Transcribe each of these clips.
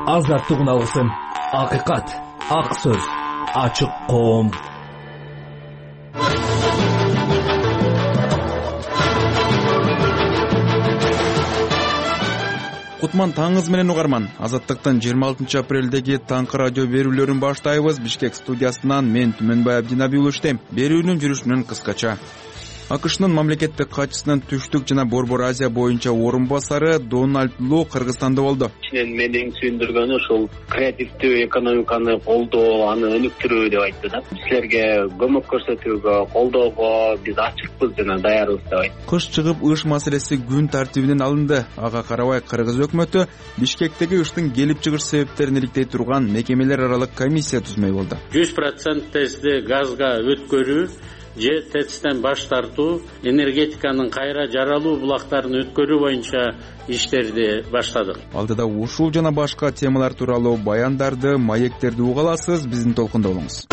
Азаттык алгысым, акыйкат, ак сөз, ачык коом. Кутман таңыңыз менен угарман. Азаттыктын 26 апрелдеги таңкы радио берүүлөрүн баштайбыз. Бишкек студиясынан мен Түмөнбай Абдинаби улуштем. Берүүнүн жүрүшүнөн кыскача. АКШнын мамлекеттик катчысынын түштүк жана Борбор Азия боюнча орун басары Дональд Ло Кыргызстанда болду. Мен эң сүйүндүргөнү ушул креативдүү экономиканы колдоо, аны өнүктүрүү деп айтты да. Силерге көмөк көрсөтүүгө, колдоого биз ачыкпыз жана даярбыз деп айтты. Кыш чыгып ыш маселеси күн тартибинен алынды. Ага карабай Кыргыз өкмөтү Бишкектеги ыштын келип чыгыш себептерин иликтей турган мекемелер аралык комиссия түзмөй болду. 100% тезде газга өткөрүү же ТЭЦтен баш тартуу, энергетиканын кайра жаралуу булактарын өткөрүү боюнча иштерди баштадык. Алдыда ушул жана башка темалар тууралуу баяндарды, маектерди уга аласыз, биздин толкунда болуңуз.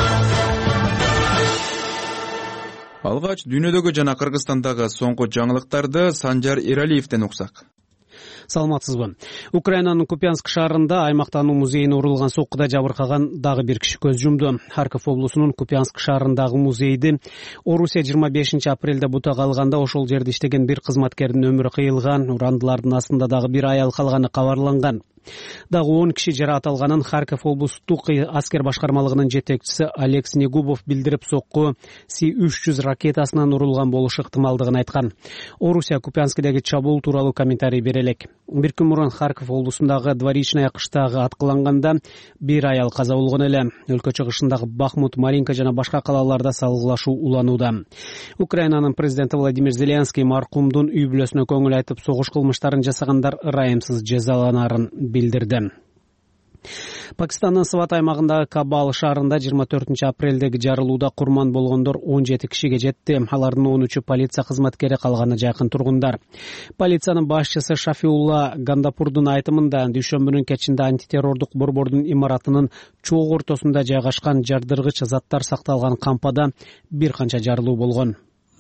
Алгач дүйнөдөгү жана Кыргызстандагы соңку жаңылыктарды Санжар Эралиевден уксак. Саламатсызбы. Украинанын Купянск шаарында аймактануу музейине урулган соккуда жабыркаган дагы бир киши көз жумду. Харьков облусунун Купянск шаарындагы музейди Орусия 25 апрелде бутага алганда ошол жерде иштеген бир кызматкердин өмүрү кыйылган, урандылардын астында дагы бир аял калганы кабарланган. Дагы 10 киши жаракат Харьков облустук аскер башкармалыгынын жетекчиси Олег Снегубов билдирип, сокку С-300 ракетасынан урулган болушу ыктымалдыгын айткан. Орусия Купянскидеги чабуул тууралуу комментарий бере элек. Бир күн мурун Харьков облусундагы Дворичная кыштагы аткыланганда бир аял каза болгон эле. Өлкө чыгышындагы Бахмут, Маринка жана башка калаларда салгылашуу уланууда. Украинанын президенти Владимир Зеленский маркумдун үй бүлөсүнө көңүл айтып, согуш кылмыштарын жасагандар ырайымсыз жазаланарын билдирди. Пакистандын Сват аймагындагы Кабал шаарында 24 апрелдеги жарылууда курман болгондор 17 кишиге жетти. Алардын 13-ü полиция кызматкери, калганы жакын тургундар. Полициянын башчысы Шафиулла Гандапурдун айтымында, дүйшөмбүнүн кечинде антитеррордук борбордун имаратынын чогуу ортосунда жайгашкан жардыргыч заттар сакталган кампада бир канча жарылуу болгон.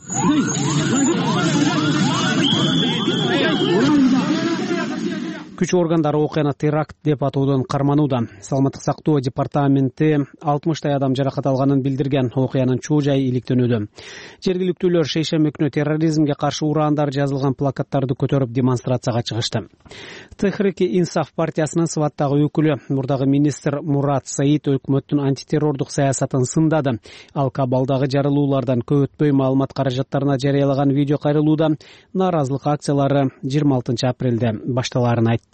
Күч органдары окуяны теракт деп атоодон карманууда. Саламаттык сактоо департаменти 60 адам жаракат алганын билдирген. Окуянын чоо жайы иликтенүүдө. Жергиликтүүлөр шейшемби күнү терроризмге каршы ураандар жазылган плакаттарды көтөрүп демонстрацияга чыгышты. Техрик-Инсаф партиясынын Сваттагы өкүлү, мурдагы министр Мурат Саид өкмөттүн антитеррордук саясатын сындады. Ал Кабалдагы жарылуулардан көп өтпөй маалымат каражаттарына жарыялаган видео кайрылууда нааразылык акциялары 26 апрелде башталарын айтты.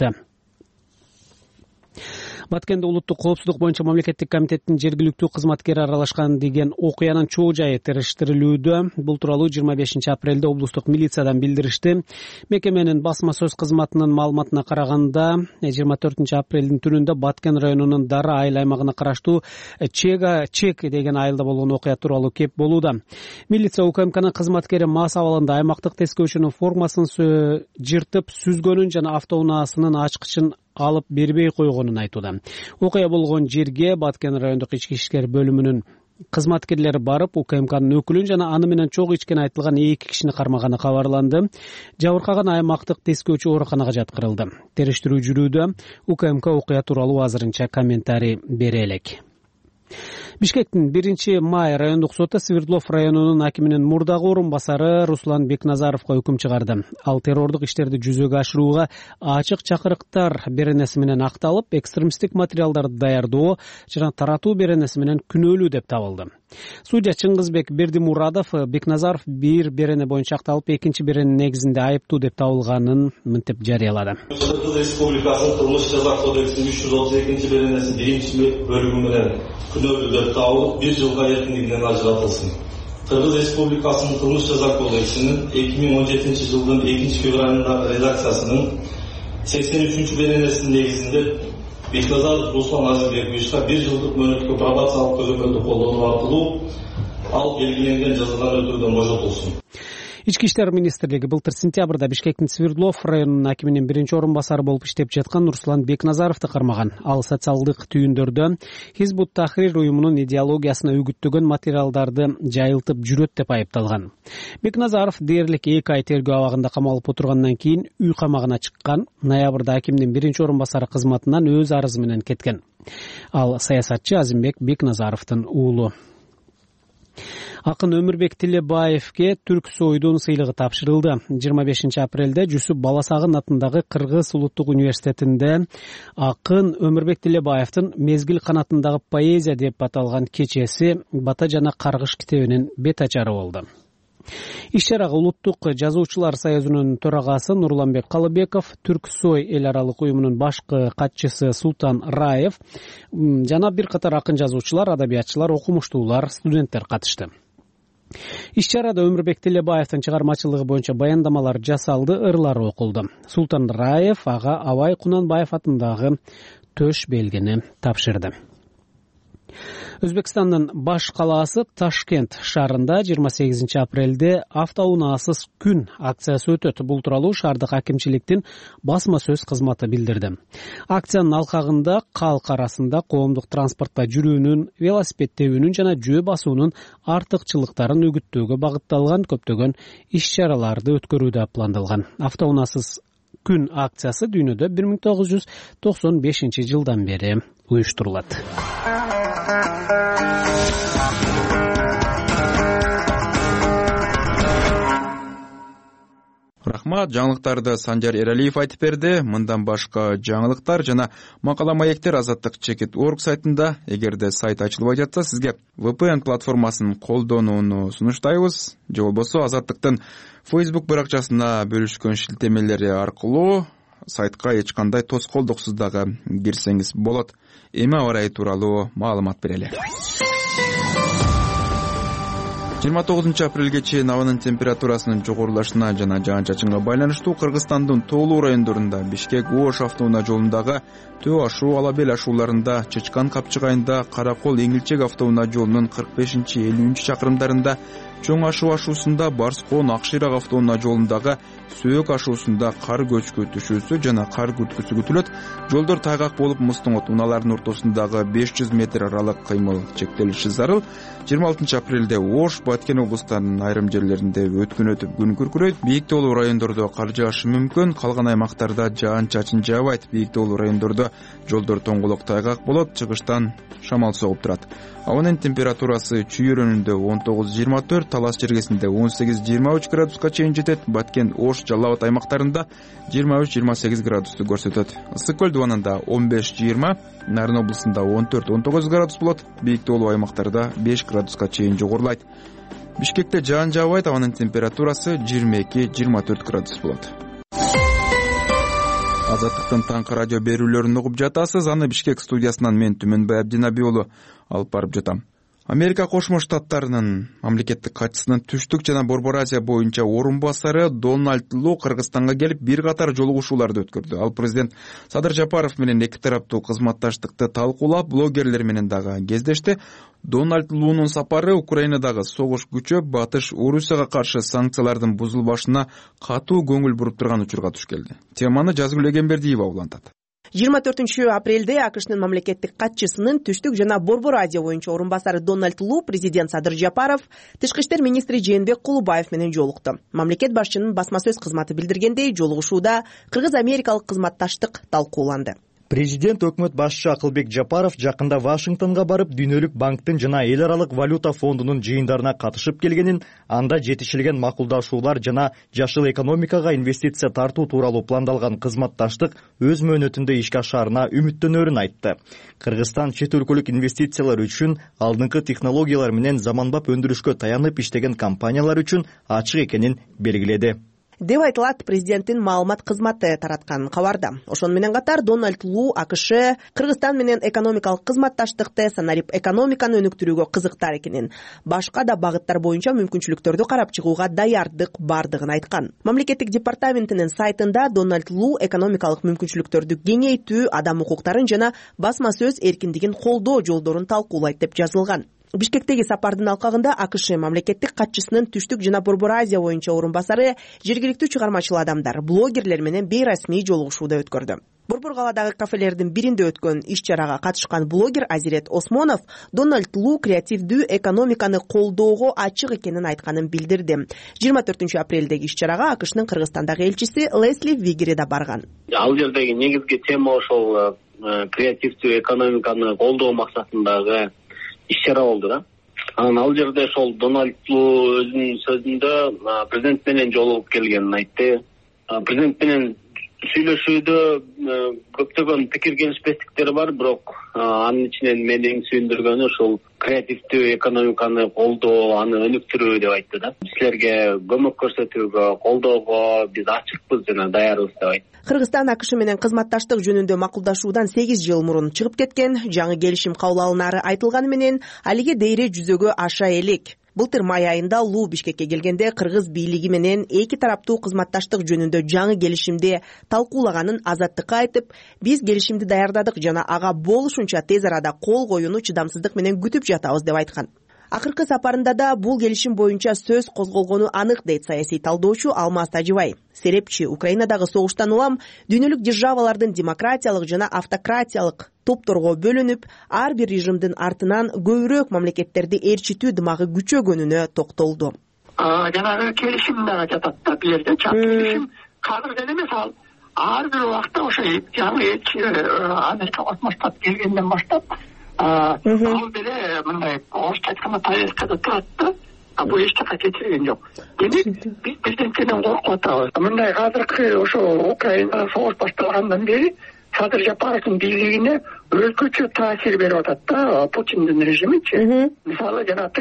Баткенде улуттук коопсуздук боюнча мамлекеттик комитеттин жергиликтүү кызматкери аралашкан деген окуянын чоо жайы териштирилүүдө. Бул тууралуу 25 апрелде облустук милициядан билдиришти. Мекеменин басма сөз кызматынын маалыматына караганда, 24 апрелдин түнүндө Баткен районунун Дара айыл аймагына караштуу Чек деген айылда болгон окуя тууралуу кеп болууда. Милиция УКМКнын кызматкери мас абалында аймактык тескөөчүнүн формасын жыртып, сүзгөнүн жана автоунаасынын ачкычын алып бербей койгонун айтууда. Окуя болгон жерге Баткен райондук ички иштер бөлүмүнүн кызматкерлери барып, УКМКнын өкүлүн жана аны менен чогуу ичкен айтылган 2 кишини кармаганы кабарланды. Жабыркаган аймактык тескөөчү ооруканага жаткырылды. Териштирүү жүрүүдө. УКМК окуя тууралуу азырынча комментарий бере элек. Бишкектин 1-май райондук соту Свердлов районунун акиминин мурдагы орун басары Руслан Бекназаровго өкүм чыгарды. Ал террордук иштерди жүзөгө ашырууга ачык чакырыктар беренеси менен акталып, экстремисттик материалдарды даярдоо жана таратуу беренеси менен күнөөлүү деп табылды. Судья Чыңгызбек Бердимурадов Бекназаров бир берене боюнча акталып, экинчи беренин негизинде айыптуу деп табылганын мынтип жарыялады. Кыргыз Республикасынын кылмыш жаза кодексинин 332 беренесинин 1 бөлүгү менен күнөөлүү деп табылып, 1 жылга эркиндигинен ажыратылсын. Кыргыз Республикасынын кылмыш жаза кодексинин 2017 жылдын 2-февралындагы редакциясынын 83 беренесинин негизинде Бекназаров Руслан Азизбековичке 1 жылдык мөөнөткө пробациялык көзөмөлдү колдонуу аркылуу ал белгиленген жазадан өтүүдөн бошотулсун. Ички иштер министрлиги былтыр сентябрда Бишкектин Свердлов районунун акиминин биринчи орун басары болуп иштеп жаткан Руслан Бекназаровду кармаган. Ал социалдык түйүндөрдө Хизбут Тахрир уюмунун идеологиясына үгүттөгөн материалдарды жайылтып жүрөт деп айыпталган. Бекназаров дээрлик 2 ай тергөө абагында камалып отургандан кийин үй камагына чыккан. Ноябрда акимдин биринчи орун басары кызматынан өз арызы менен кеткен. Ал саясатчы Азимбек Бекназаровдун уулу. Акын Өмүрбек Тилебаевке Түрксойдун сыйлыгы тапшырылды. 25 апрелде Жүсүп Баласагын атындагы Кыргыз улуттук университетинде акын Өмүрбек Тилебаевдин Мезгил канатындагы поэзия деп аталган кечеси Бата жана Каргыш китебинин бет ачары болду. Иш-чарага Улуттук жазуучулар союзунун төрагасы Нурланбек Калыбеков, Түрксой эл аралык уюмунун башкы катчысы Султан Раев жана бир катар акын жазуучулар, адабиятчылар, окумуштуулар, студенттер катышты. Иш-чарада Өмүрбек Тилебаевдин чыгармачылыгы боюнча баяндамалар жасалды, ырлар окулду. Султан Раев ага Абай Кунанбаев атындагы төш белгини тапшырды. Өзбекстандын баш калаасы Ташкент шаарында 28 апрелде автоунаасыз күн акциясы өтөт. Бул тууралуу шаардык акимчиликтин басма сөз кызматы билдирди. Акциянын алкагында калк арасында коомдук транспортто жүрүүнүн, велосипед тебүүнүн жана жөө басуунун артыкчылыктарын үгүттөөгө багытталган көптөгөн иш-чараларды өткөрүүдө пландалган. Автоунаасыз күн акциясы дүйнөдө 1995 жылдан бери уюштурулат. Рахмат, жаңылыктарды Санжар Эралиев айтып берди. Мындан башка жаңылыктар жана макала маектер Азаттык.org сайтында. Эгерде сайт ачылбай жатса, сизге VPN платформасын колдонууну сунуштайбыз. Же болбосо Азаттыктын Facebook баракчасына бөлүшкөн шилтемелери аркылуу сайтка эч кандай тоскоолдуксуз дагы кирсеңиз болот. Эми аба ырайы тууралуу маалымат берели. 29 апрелге чейин абанын температурасынын жогорулашына жана жаан-чачынга байланыштуу Кыргызстандын тоолуу райондорунда Бишкек-Ош автоунаа жолундагы Төө ашуу, Алабел ашууларында, Чычкан Капчыгайында, Каракол Эңилчек автоунаа жолунун 45-50 чакырымдарында, Чоң ашуу ашуусунда, Барскон Акширак автоунаа жолундагы Сөөк ашуусунда кар көчкү түшүүсү жана кар күрткүсү күтүлөт. Жолдор тайгак болуп муздуңот, унаалардын ортосундагы 500 метр аралык кыймыл чектелиши зарыл. 26 апрелде Ош, Баткен облустарынын айрым жерлеринде өткүн өтүп күн күркүрөйт. Бийик тоолуу райондордо кар жаашы мүмкүн, калган аймактарда жаан-чачын жаабайт. Бийик тоолуу райондордо жолдор тоңголок тайгак болот, чыгыштан шамал согуп турат. Абанын температурасы Чүй өрөөнүндө 19-24, Талас жергесинде 18-23 градуска чейин жетет. Баткен, Ош, Жалал Абад аймактарында 23-28 градусту көрсөтөт. Ысык көл дубанында 15-20, Нарын облусунда 14-19 градус болот. Бийик тоолуу аймактарда 5 градуска чейин жогорулайт. Бишкекте жаан жаабайт, абанын температурасы 22-24 градус болот. Азаттыктын таңкы радио берүүлөрүн угуп жатасыз. Аны Бишкек студиясынан мен Түмөнбай Абдинабий уулу алып барып жатам. Америка Кошмо Штаттарынын мамлекеттик катчысынын түштүк жана Борбор Азия боюнча орун басары Дональд Лу Кыргызстанга келип бир катар жолугушууларды өткөрдү. Ал президент Садыр Жапаров менен эки тараптуу кызматташтыкты талкуулап, блогерлер менен дагы кездешти. Дональд Лунун сапары Украинадагы согуш күчөп, Батыш Орусияга каршы санкциялардын бузулбашына катуу көңүл буруп турган учурга туш келди. Теманы Жазгүл Эгембердиева улантат. 24 апрелде АКШнын мамлекеттик катчысынын түштүк жана Борбор Азия боюнча орун басары Дональд Лу президент Садыр Жапаров, тышкы иштер министри Жээнбек Кулубаев менен жолукту. Мамлекет башчынын басма сөз кызматы билдиргендей, жолугушууда кыргыз-америкалык кызматташтык талкууланды. Президент өкмөт башчы Акылбек Жапаров жакында Вашингтонго барып, Дүйнөлүк банктын жана эл аралык валюта фондунун жыйындарына катышып келгенин, анда жетишилген макулдашуулар жана жашыл экономикага инвестиция тартуу тууралуу пландалган кызматташтык өз мөөнөтүндө ишке ашаарына үмүттөнөрүн айтты. Кыргызстан чет өлкөлүк инвестициялар үчүн алдыңкы технологиялар менен заманбап өндүрүшкө таянып иштеген компаниялар үчүн ачык экенин белгиледи деп айтылат президенттин маалымат кызматы тараткан кабарда. Ошону менен катар Дональд Лу АКШ Кыргызстан менен экономикалык кызматташтыкты, санарип экономиканы өнүктүрүүгө кызыктар экенин, башка да багыттар боюнча мүмкүнчүлүктөрдү карап чыгууга даярдык бардыгын айткан. Мамлекеттик департаментинин сайтында Дональд Лу экономикалык мүмкүнчүлүктөрдү кеңейтүү, адам укуктарын жана басма сөз эркиндигин колдоо жолдорун талкуулайт деп жазылган. Бишкектеги сапардын алкагында АКШ мамлекеттик катчысынын Түштүк жана Борбор Азия боюнча орун басары, жергиликтүү чыгармачыл адамдар, блогерлер менен бейрасмий жолугушууда өткөрдү. Борбор каладагы кафелердин биринде өткөн иш-чарага катышкан блогер Азирет Осмонов Дональд Лу креативдүү экономиканы колдоого ачык экенин айтканын билдирди. 24-апрелдеги иш-чарага АКШнын Кыргызстандагы элчиси Лесли Вигери да барган. Ал жердеги негизги тема ошол креативдүү экономиканы колдоо максатындагы иш-чара болду да. Анан ал жерде ошол Дональд Лу өзүнүн сөзүндө президент менен жолугуп келгенин айтты. Президент менен сүйлөшүүдө көптөгөн пикир келишпестиктер бар, бирок анын ичинен мени эң сүйүндүргөнү ошол креативдүү экономиканы колдоо, аны өнүктүрүү деп айтты да. Силерге көмөк көрсөтүүгө, колдоого биз ачыкпыз жана даярбыз деп айтты. Кыргызстан АКШ менен кызматташтык жөнүндө макулдашуудан 8 жыл мурун чыгып кеткен, жаңы келишим кабыл алынары айтылганы менен алиге дейре жүзөгө аша элек. Былтыр май айында Лу Бишкекке келгенде кыргыз бийлиги менен эки тараптуу кызматташтык жөнүндө жаңы келишимди талкуулаганын Азаттыкка айтып, биз келишимди даярдадык жана ага болушунча тез арада кол коюуну чыдамсыздык менен күтүп жатабыз деп айткан. Акыркы сапарында да бул келишим боюнча сөз козголгону анык дейт саясий талдоочу Алмаз Тажибай. Серепчи Украинадагы согуштан улам дүйнөлүк державалардын демократиялык жана автократиялык топторго бөлүнүп, ар бир режимдин артынан көбүрөөк мамлекеттерди эрчитүү дымагы күчөгөнүнө токтолду. Жанагы келишим да жатат да, бул жерде келишим казыр деле эмес, ал ар бир убакта ошо жаңы элчи Америка Кошмо Штат келгенден баштап ал деле мындай орусча айтканда повесткада турат да. Бул эч жака кетирген жок. Демек биз президенттен коркуп атабыз. Мындай азыркы ошо Украинада согуш башталгандан бери Садыр Жапаровдун бийлигине өзгөчө таасир берип атат да Путиндин режимичи. Мисалы жана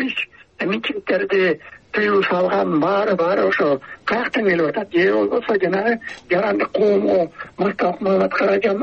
митингдерди тыюу салган баары ошо каяктан келип атат? Же болбосо жанагы жарандык коомго Мустафа Мамат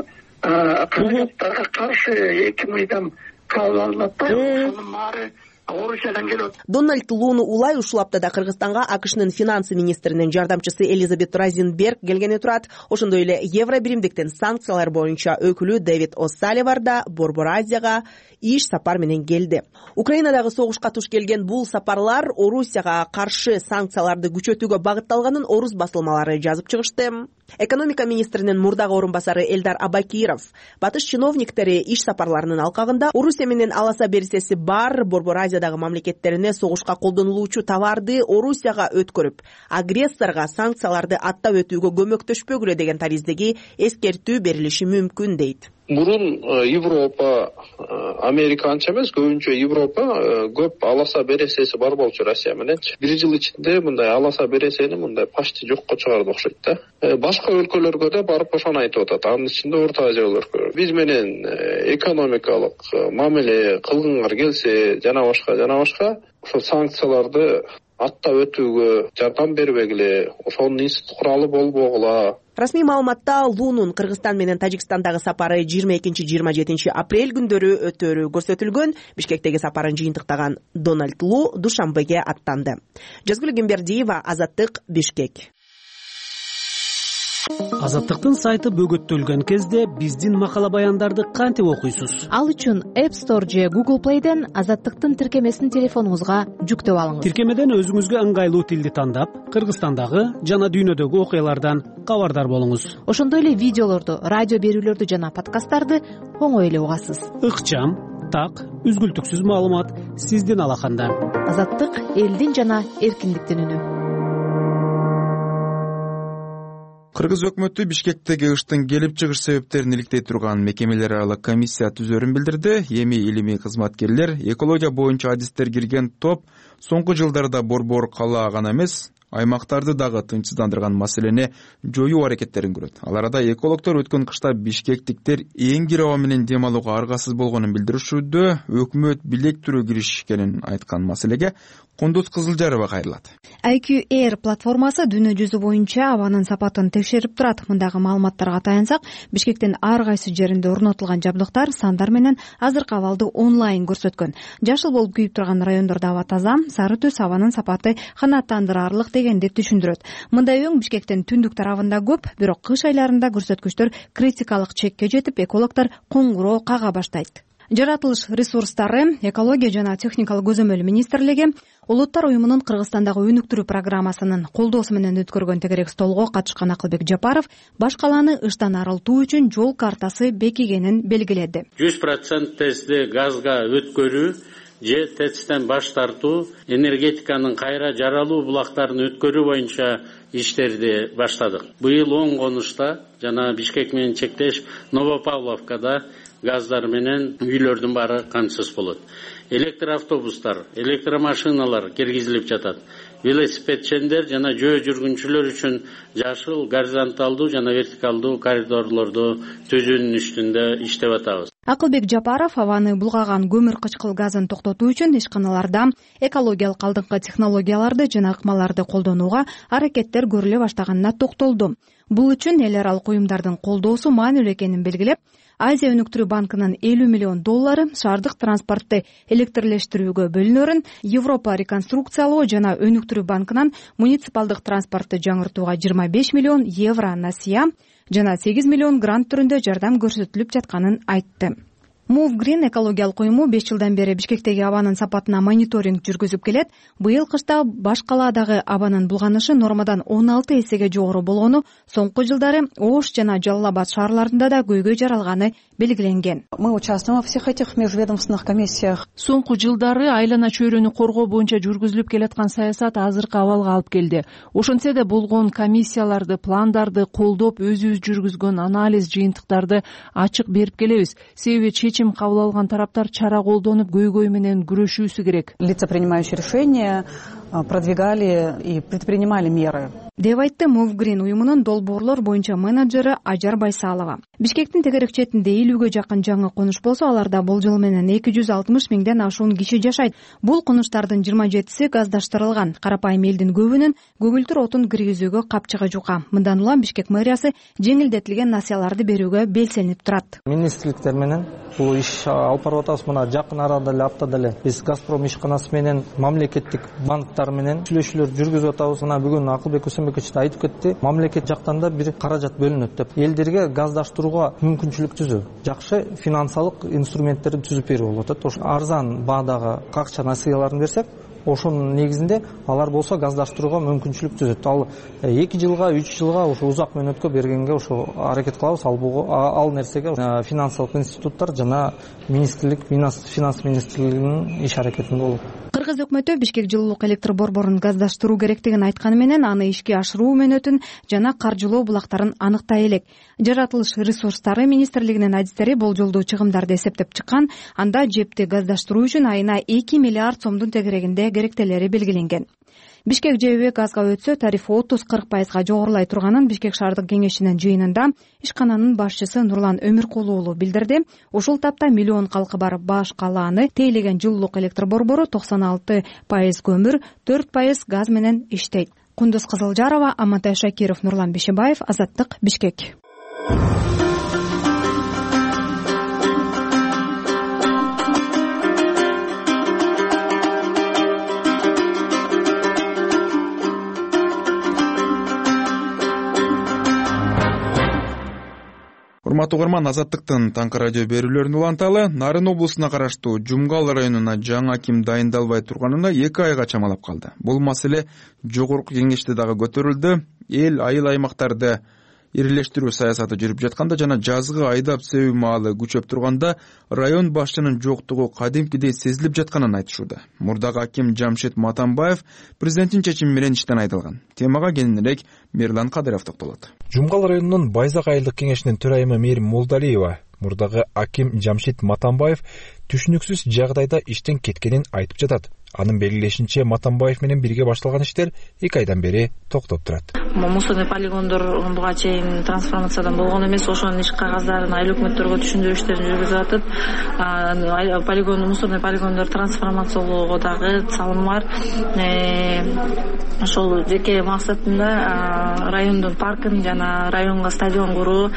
каражаттарга каршы 2 мыйзам кабыл алынат да, ошонун баары Орусиядан келип. Дональд Луну улай ушул да Кыргызстанга АКШнын финансы министринин жардамчысы Элизабет Розенберг келгени турат. Ошондой эле Евробиримдиктен санкциялар боюнча өкүлү Дэвид О'Салливан да Борбор Азияга иш сапар менен келди. Украинадагы согушка туш келген бул сапарлар Орусияга каршы санкцияларды күчөтүүгө багытталганын орус басылмалары жазып чыгышты. Экономика министринин мурдагы орун басары Элдар Абакиров батыш чиновниктери иш сапарларынын алкагында Орусия менен аласа берисеси бар Борбор Азиядагы мамлекеттерине согушка колдонулуучу товарды Орусияга өткөрүп, агрессорго санкцияларды аттап өтүүгө көмөктөшпөгүлө деген тариздеги эскертүү берилиши мүмкүн дейт. Мурун Европа, Америка анча эмес, көбүнчө Европа көп аласа бересеси бар болчу Россия мененчи. 1 жыл ичинде мындай аласа бересени мындай почти жокко чыгарды окшойт да. Башка өлкөлөргө да барып ошону айтып атат. Анын ичинде Орто Азия өлкөлөрү. Биз менен экономикалык мамиле кылгыңар келсе, жана башка ошо санкцияларды аттап өтүүгө жардам бербегиле, ошонун институт куралы болбогула. Расмий маалыматта Лунун Кыргызстан менен Тажикстандагы сапары 22-27 апрель күндөрү өтөөрү көрсөтүлгөн. Бишкектеги сапарын жыйынтыктаган Дональд Лу Душанбеге аттанды. Жазгүл Гембердиева, Азаттык, Бишкек. Азаттыктын сайты бөгөттөлгөн кезде биздин макала баяндарды кантип окуйсуз? Ал үчүн App Store же Google Play'ден Азаттыктын тиркемесин телефонуңузга жүктөп алыңыз. Тиркемеден өзүңүзгө ыңгайлуу тилди тандап, Кыргызстандагы жана дүйнөдөгү окуялардан кабардар болуңуз. Ошондой эле видеолорду, радио берүүлөрдү жана подкасттарды оңой эле угасыз. Ыкчам, так, үзгүлтүксүз маалымат сиздин алаканда. Азаттык элдин жана эркиндиктин үнү. Кыргыз өкмөтү Бишкектеги ыштын келип чыгыш себептерин иликтей турган мекемелер аралык комиссия түзөрүн билдирди. Эми илимий кызматкерлер, экология боюнча адистер кирген топ соңку жылдарда Борбор кала гана эмес, аймактарды дагы тынчсыздандырган маселени жоюу аракеттерин көрөт. Ал арада экологдор өткөн кышта бишкектиктер эң кире аба менен дем алууга аргасыз болгонун билдиришүүдө, өкмөт билектирүү киришкенин айткан маселеге Кундуз Кызылжарова кайрылат. IQ Air платформасы дүйнө жүзү боюнча абанын сапатын текшерип турат. Мындагы маалыматтарга таянсак, Бишкектин ар кайсы жеринде орнотулган жабдыктар сандар менен азыркы абалды онлайн көрсөткөн. Жашыл болуп күйүп турган райондордо аба таза, сары түс абанын сапаты канааттандырарлык дегенди түшүндүрөт. Мындай өң Бишкектин түндүк тарабында көп, бирок кыш айларында көрсөткүчтөр критикалык чекке жетип, экологдор коңгуроо кага баштайт. жаратылыш ресурстары, экология жана техникалык көзөмөл министрлиги Улуттар уюмунун Кыргызстандагы өнүктүрүү программасынын колдоосу менен өткөргөн тегерек столго катышкан Акылбек Жапаров баш калааны ыштан арылтуу үчүн жол картасы бекигенин белгиледи. 100% тезде газга өткөрүү же ТЭЦтен баш тартуу, энергетиканын кайра жаралуу булактарын өткөрүү боюнча иштерди баштадык. Быйыл 10 конушта жана Бишкек менен чектеш Новопавловкада газдар менен үйлөрдүн баары камсыз болот. Электроавтобустар, электромашиналар киргизилип жатат. Велосипедчендер жана жөө жүргүнчүлөр үчүн жашыл, горизонталдуу жана вертикалдуу коридорлорду түзүүнүн үстүндө иштеп атабыз. Акылбек Жапаров абаны булгаган көмүр кычкыл газын токтотуу үчүн ишканаларда экологиялык алдыңкы технологияларды жана ыкмаларды колдонууга аракеттер көрүлө баштаганына токтолду. Бул үчүн эл аралык уюмдардын колдоосу маанилүү экенин белгилеп, Азия өнүктүрүү банкынын $50 миллион шаардык транспортты электрлештирүүгө бөлүнөрүн, Европа реконструкциялоо жана өнүктүрүү банкынан муниципалдык транспортты жаңыртууга €25 миллион насыя жана 8 миллион грант түрүндө жардам көрсөтүлүп жатканын айтты. Move Green экологиялык уюму 5 жылдан бери Бишкектеги абанын сапатына мониторинг жүргүзүп келет. Быйыл кышта баш калаадагы абанын булганышы нормадан 16 эсеге жогору болгону, соңку жылдары Ош жана Жалал Абад шаарларында да көйгөй жаралганы белгиленген. Мы участвуем во всех этих межведомственных комиссиях. Соңку жылдары айлана чөйрөнү коргоо боюнча жүргүзүлүп келаткан саясат азыркы абалга алып келди. Ошентсе да болгон комиссияларды, пландарды колдоп, өзүбүз жүргүзгөн анализ жыйынтыктарды ачык берип келебиз. Себеби чечим кабыл алган тараптар чара колдонуп көйгөй менен күрөшүүсү керек. Лица, принимающие решения, продвигали и предпринимали меры. Деп айтты Move Green уюмунун долбоорлор боюнча менеджери Ажар Байсалова. Бишкектин тегерек четинде 50ге жакын жаңы конуш болсо, аларда болжол менен 260 миңден ашуун киши жашайт. Бул конуштардын 27си газдаштырылган. Карапайым элдин көбүнүн көгүлтүр отун киргизүүгө капчыгы жука. Мындан улам Бишкек мэриясы жеңилдетилген насыяларды берүүгө белсенип турат. Министрликтер менен бул иш алып барып атабыз. Мына жакын арада эле аптада эле биз Газпром ишканасы менен мамлекеттик банктар менен сүйлөшүүлөр жүргүзүп атабыз. Мына бүгүн Акылбек да айтып кетти, мамлекет жактан да бир каражат бөлүнөт деп. Элдерге газдаштырууга мүмкүнчүлүк түзүү, жакшы финансалык инструменттерди түзүп берүү болот. Ошо арзан баадагы акча насыяларын берсек, ошонун негизинде алар болсо газдаштырууга мүмкүнчүлүк түзөт. Ал 2 жылга, 3 жылга ошо узак мөөнөткө бергенге ошо аракет кылабыз. Ал нерсеге финансалык институттар жана министрлик, финанс министрлигинин иш аракетинде болот. Кыргыз өкмөтү Бишкек жылуулук электр борборун газдаштыруу керектигин айтканы менен аны ишке ашыруу мөөнөтүн жана каржылоо булактарын аныктай элек. Жаратылыш ресурстары министрлигинин адистери болжолдуу чыгымдарды эсептеп чыккан. Анда жепти газдаштыруу үчүн айына 2 миллиард сомдун тегерегинде керектелери белгиленген. Бишкек ЖЭБ газга өтсө тарифи 30-40% жогорулай турганын Бишкек шаардык кеңешинин жыйынында ишкананын башчысы Нурлан Өмүркулу уулу билдирди. Ушул тапта миллион калкы бар баш калааны тейлеген жылуулук электр борбору 96% көмүр, 4% газ менен иштейт. Кундуз Кызылжарова, Амантай Шакиров, Нурлан Бишебаев, Азаттык, Бишкек. Урматтуу угарман, Азаттыктын таңкы радио берүүлөрүн уланталы. Нарын облусуна караштуу Жумгал районуна жаңы аким дайындалбай турганына 2 айга чамалап калды. Бул маселе жогорку кеңеште дагы көтөрүлдү. Эл айыл аймактарды ирилештирүү саясаты жүрүп жатканда жана жазгы айдап себүү маалы күчөп турганда район башчынын жоктугу кадимкидей сезилип жатканын айтышууда. Мурдагы аким Жамшит Матанбаев президенттин чечими менен иштен айдылган. Темага кененирээк Мирлан Кадыров токтолот. Жумгал районунун Байзак айылдык кеңешинин төрайымы Мээрим Молдалиева мурдагы аким Жамшит Матанбаев түшүнүксүз жагдайда иштен кеткенин айтып жатат. Анын белгилешинче Матанбаев менен бирге башталган иштер 2 айдан бери токтоп турат. Мусорный полигондор буга чейин трансформациядан болгон эмес, ошонун иш кагаздарын айыл өкмөттөргө түшүндүрүү иштерин жүргүзүп атып, мусорный полигондор трансформациялоого дагы салым бар. Ошол жеке максатында райондун паркын жана районго стадион куруу,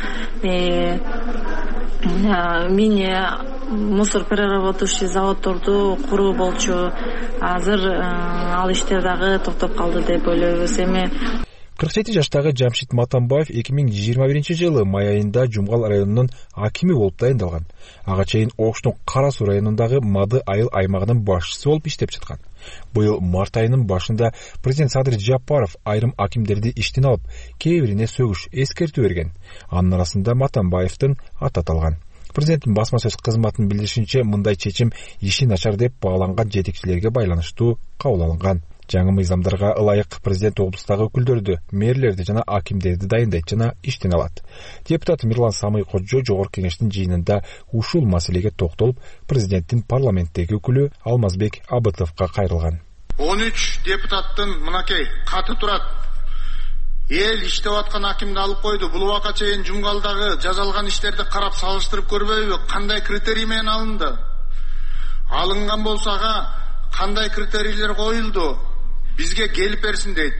мини мусор переработающий заводдорду куруу болчу. Азыр ал иштер дагы токтоп калды деп ойлойбуз. Эми 47 жаштагы Жамшит Матамбаев 2021 жылы май айында Жумгал районунун акими болуп дайындалган. Ага чейин Оштун Кара Суу районундагы Мады айыл аймагынын башчысы болуп иштеп жаткан. Быйыл март айынын башында президент Садыр Жапаров айрым акимдерди иштен алып, кээ бирине сөгүш эскертүү берген. Анын арасында Матамбаевдин аты аталган. Президенттин басма сөз кызматынын билдиришинче, мындай чечим иши начар деп бааланган жетекчилерге байланыштуу кабыл алынган. Жаңы мыйзамдарга ылайык президент облустагы өкүлдөрдү, мэрлерди жана акимдерди дайындайт жана иштен алат. Депутат Мирлан Самый Кожо жогорку кеңештин жыйынында ушул маселеге токтолуп, президенттин парламенттеги өкүлү Алмазбек Абытовго кайрылган. 13 депутаттын мынакей каты турат. Эл иштеп аткан акимди алып койду. Бул убакка чейин Жумгалдагы жазалган иштерди карап салыштырып көрбөйбү? Кандай критерий менен алынды? Алынган болсо кандай критерийлер коюлду? Бизге келип берсин дейт.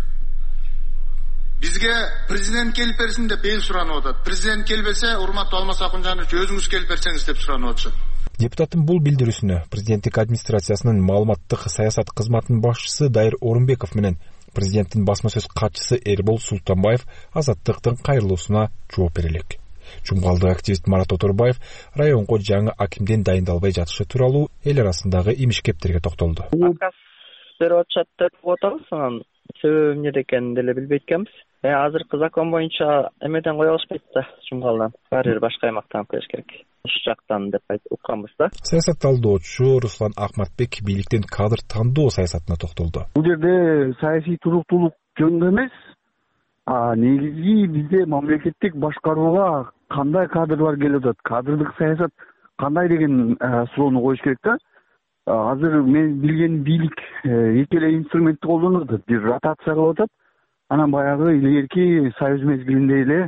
Бизге президент келип берсин деп эл суранып атат. Президент келбесе, урматтуу Алмаз Акунжанович, өзүңүз келип берсеңиз деп суранып атышат. Депутаттын бул билдирүүсүнө президенттик администрациясынын маалыматтык саясат кызматынын башчысы Дайыр Орунбеков менен президенттин басма сөз катчысы Эрбол Султанбаев Азаттыктын кайрылуусуна жооп берелик. Жумгалдык активист Марат Оторбаев районго жаңы акимдин дайындалбай жатышы тууралуу эл арасындагы имиш-кептерге токтолду. Берип атышат деп атабыз, анан себеби эмнеде экенин деле билбейт экенбиз. Азыркы закон боюнча эмеден кое алышпайт да, Жумгалдан. Баары бир башка аймактан коюш керек. Ушул жактан деп айтып укканбыз да. Саясат талдоочу Руслан Акматбек бийликтин кадр тандоо саясатына токтолду. Бул жерде саясий туруктуулук жөнүндө эмес, негизи бизде мамлекеттик башкарууга кандай кадрлар келип атат, кадрдык саясат кандай деген суроону коюш керек да. Азыр мен билген бийлик эки эле инструментти колдонуп атат. Бир ротация кылып атат. Анан баягы илгерки союз мезгилинде эле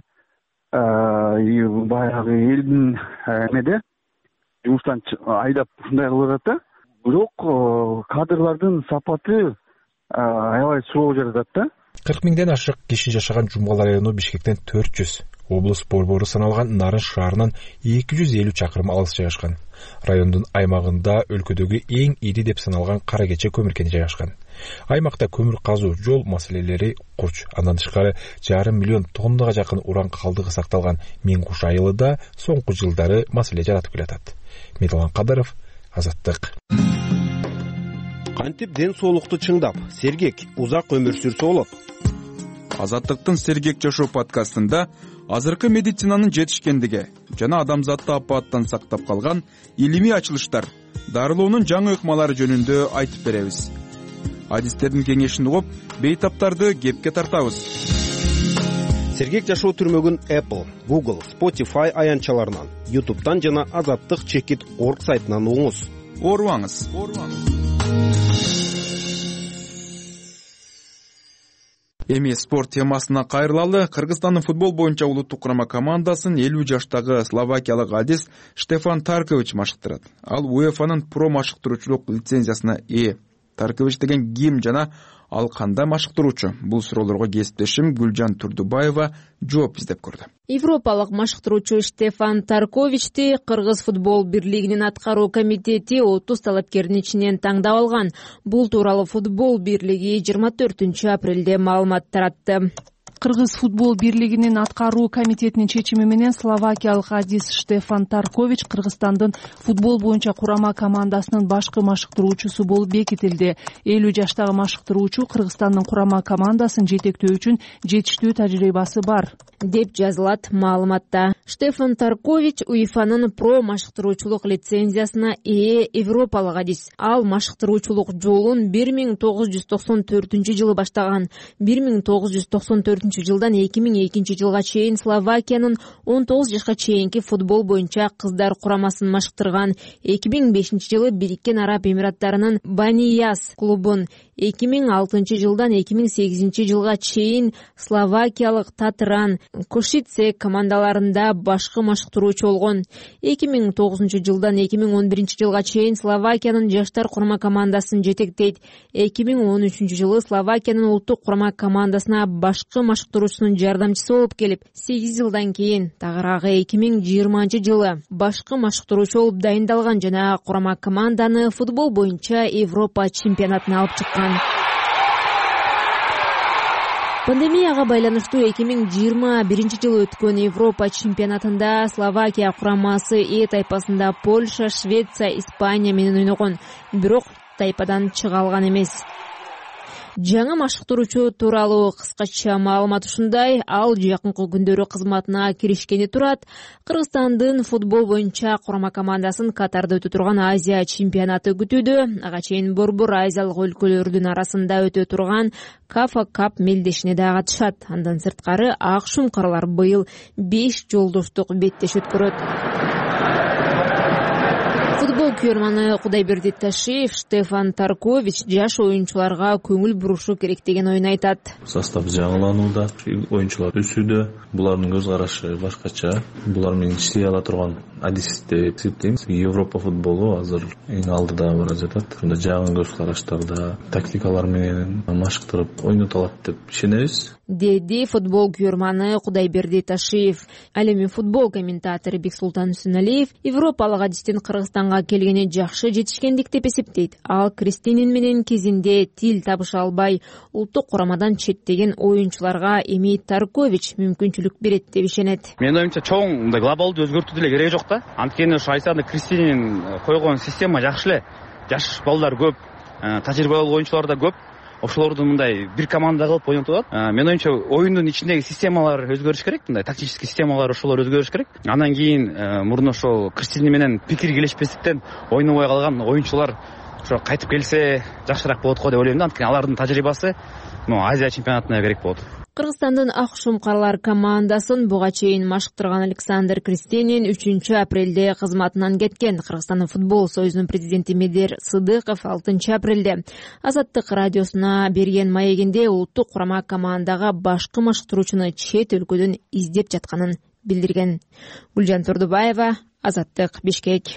баягы элдин эмеде жумуштан айдап ушундай кылып атат да. Бирок кадрлардын сапаты аябай суроо жаратат да. 40 миңден ашык киши жашаган Жумгал району Бишкектен 400, облус борбору саналган Нарын шаарынан 250 чакырым алыс жайгашкан. Райондун аймагында өлкөдөгү эң ири деп саналган Кара Кече көмүр кени жайгашкан. Аймакта көмүр казуу, жол маселелери курч. Андан тышкары 1,5 миллион тоннага жакын уран калдыгы сакталган Миңкуш айылы да соңку жылдары маселе жаратып келатат. Медалан Кадаров, Азаттык. Кантип ден соолукту чыңдап, сергек, узак өмүр сүрсө болот? Азаттыктын Сергек жашоо подкастында азыркы медицинанын жетишкендиги жана адамзатты апааттан сактап калган илимий ачылыштар, дарылоонун жаңы ыкмалары жөнүндө айтып беребиз. Адистердин кеңешин угуп, бейтаптарды кепке тартабыз. Сергек жашоо түрмөгүн Apple, Google, Spotify аянтчаларынан, YouTube'дан жана azattik.org сайтынан угуңуз. Оорубаңыз. Эми спорт темасына кайрылалы. Кыргызстандын футбол боюнча улуттук курама командасын 50 жаштагы словакиялык адис Штефан Таркович машыктырат. Ал УЕФАнын про машыктыруучулук лицензиясына ээ. Таркович деген ким жана ал кандай машыктыруучу? Бул суроолорго кесиптешим Гүлжан Турдубаева жооп издеп көрдү. Европалык машыктыруучу Штефан Тарковичти Кыргыз футбол бирлигинин аткаруу комитети 30 талапкердин ичинен таңдап алган. Бул тууралуу футбол бирлиги 24 апрелде маалымат таратты. Кыргыз футбол бирлигинин аткаруу комитетинин чечими менен словакиялык адис Штефан Таркович Кыргызстандын футбол боюнча курама командасынын башкы машыктыруучусу болуп бекитилди. 50 жаштагы машыктыруучу Кыргызстандын курама командасын жетектөө үчүн жетиштүү тажрыйбасы бар деп жазылат маалыматта. Штефан Таркович УЕФАнын про машыктыруучулук лицензиясына ээ европалык адис. Ал машыктыруучулук жолун 1994 жылы баштаган. 1994 жылдан 2002 жылга чейин Словакиянын 19 жашка чейинки футбол боюнча кыздар курамасын машыктырган. 2005 жылы Бириккен Араб Эмираттарынын Банияс клубун, 2006 жылдан 2008 жылга чейин словакиялык Татран, Кошице командаларында башкы машыктыруучу болгон. 2009 жылдан 2011 жылга чейин Словакиянын жаштар курама командасын жетектейт. 2013 жылы Словакиянын улуттук курама командасына башкы машыктыруучунун жардамчысы болуп келип, 8 жылдан кийин тагыраагы 2020 жылы башкы машыктыруучу болуп дайындалган жана курама команданы футбол боюнча Европа чемпионатына алып чыккан. Пандемияга байланыштуу 2021 өткөн Европа чемпионатында Словакия курамасы Е тайпасында Польша, Швеция, Испания менен ойногон, бирок тайпадан чыга алган эмес. Жаңы машыктыруучу тууралуу кыскача маалымат ушундай. Ал жакынкы күндөрү кызматына киришкени турат. Кыргызстандын футбол боюнча курама командасын Катарда өтө турган Азия чемпионаты күтүүдө. Ага чейин борбор азиялык өлкөлөрдүн арасында өтө турган Кафа Кап мелдешине да катышат. Андан сырткары ак шумкарлар быйыл 5 жолдоштук беттеш өткөрөт. Футбол күйөрманы Кудайберди Ташиев Штефан Таркович жаш оюнчуларга көңүл бурушу керек деген оюн айтат. Состав жаңыланууда, оюнчулар өсүүдө, булардын көз карашы башкача. Булар менен иштей ала турган адис деп эсептейм. Европа футболу азыр эң алдыда бара жатат. Мында жаңы көз караштарда, тактикалар менен машыктырып ойното алат деп ишенебиз. Деди футбол күйөрманы Кудайберди Ташиев. Ал эми футбол комментатору Бексултан Үсүналиев Европалык адистин Кыргызстанга келгени жакшы жетишкендик деп эсептейт. Ал Кристинин менен кезинде тил табыша албай, улуттук курамадан четтеген оюнчуларга эми Таркович мүмкүнчүлүк берет деп ишенет. Менин оюмча чоң мындай глобалдуу өзгөртүү деле кереги жок да. Анткени ошо Айсанды Кристинин койгон система жакшы эле. Жаш балдар көп, тажрыйбалуу оюнчулар да көп. Ошолорду мындай бир команда кылып ойнотуп атат. Менин оюмча оюндун ичиндеги системалар өзгөрүш керек, мындай тактический системалар ошолор өзгөрүш керек. Андан кийин мурун ошол Кристин менен пикир келишпестиктен ойнобой калган оюнчулар ошо кайтып келсе жакшыраак болот го деп ойлойм да. Анткени алардын тажрыйбасы Азия чемпионатына керек болот. Кыргызстандын ак шумкарлар командасын буга чейин машыктырган Александр Кристинин 3-апрелде кызматынан кеткен. Кыргызстандын футбол союзунун президенти Медер Сыдыков 6-апрелде Азаттык радиосуна берген маегинде улуттук курама командага башкы машыктыруучуну чет өлкөдөн издеп жатканын билдирген. Гүлжан Турдубаева, Азаттык, Бишкек.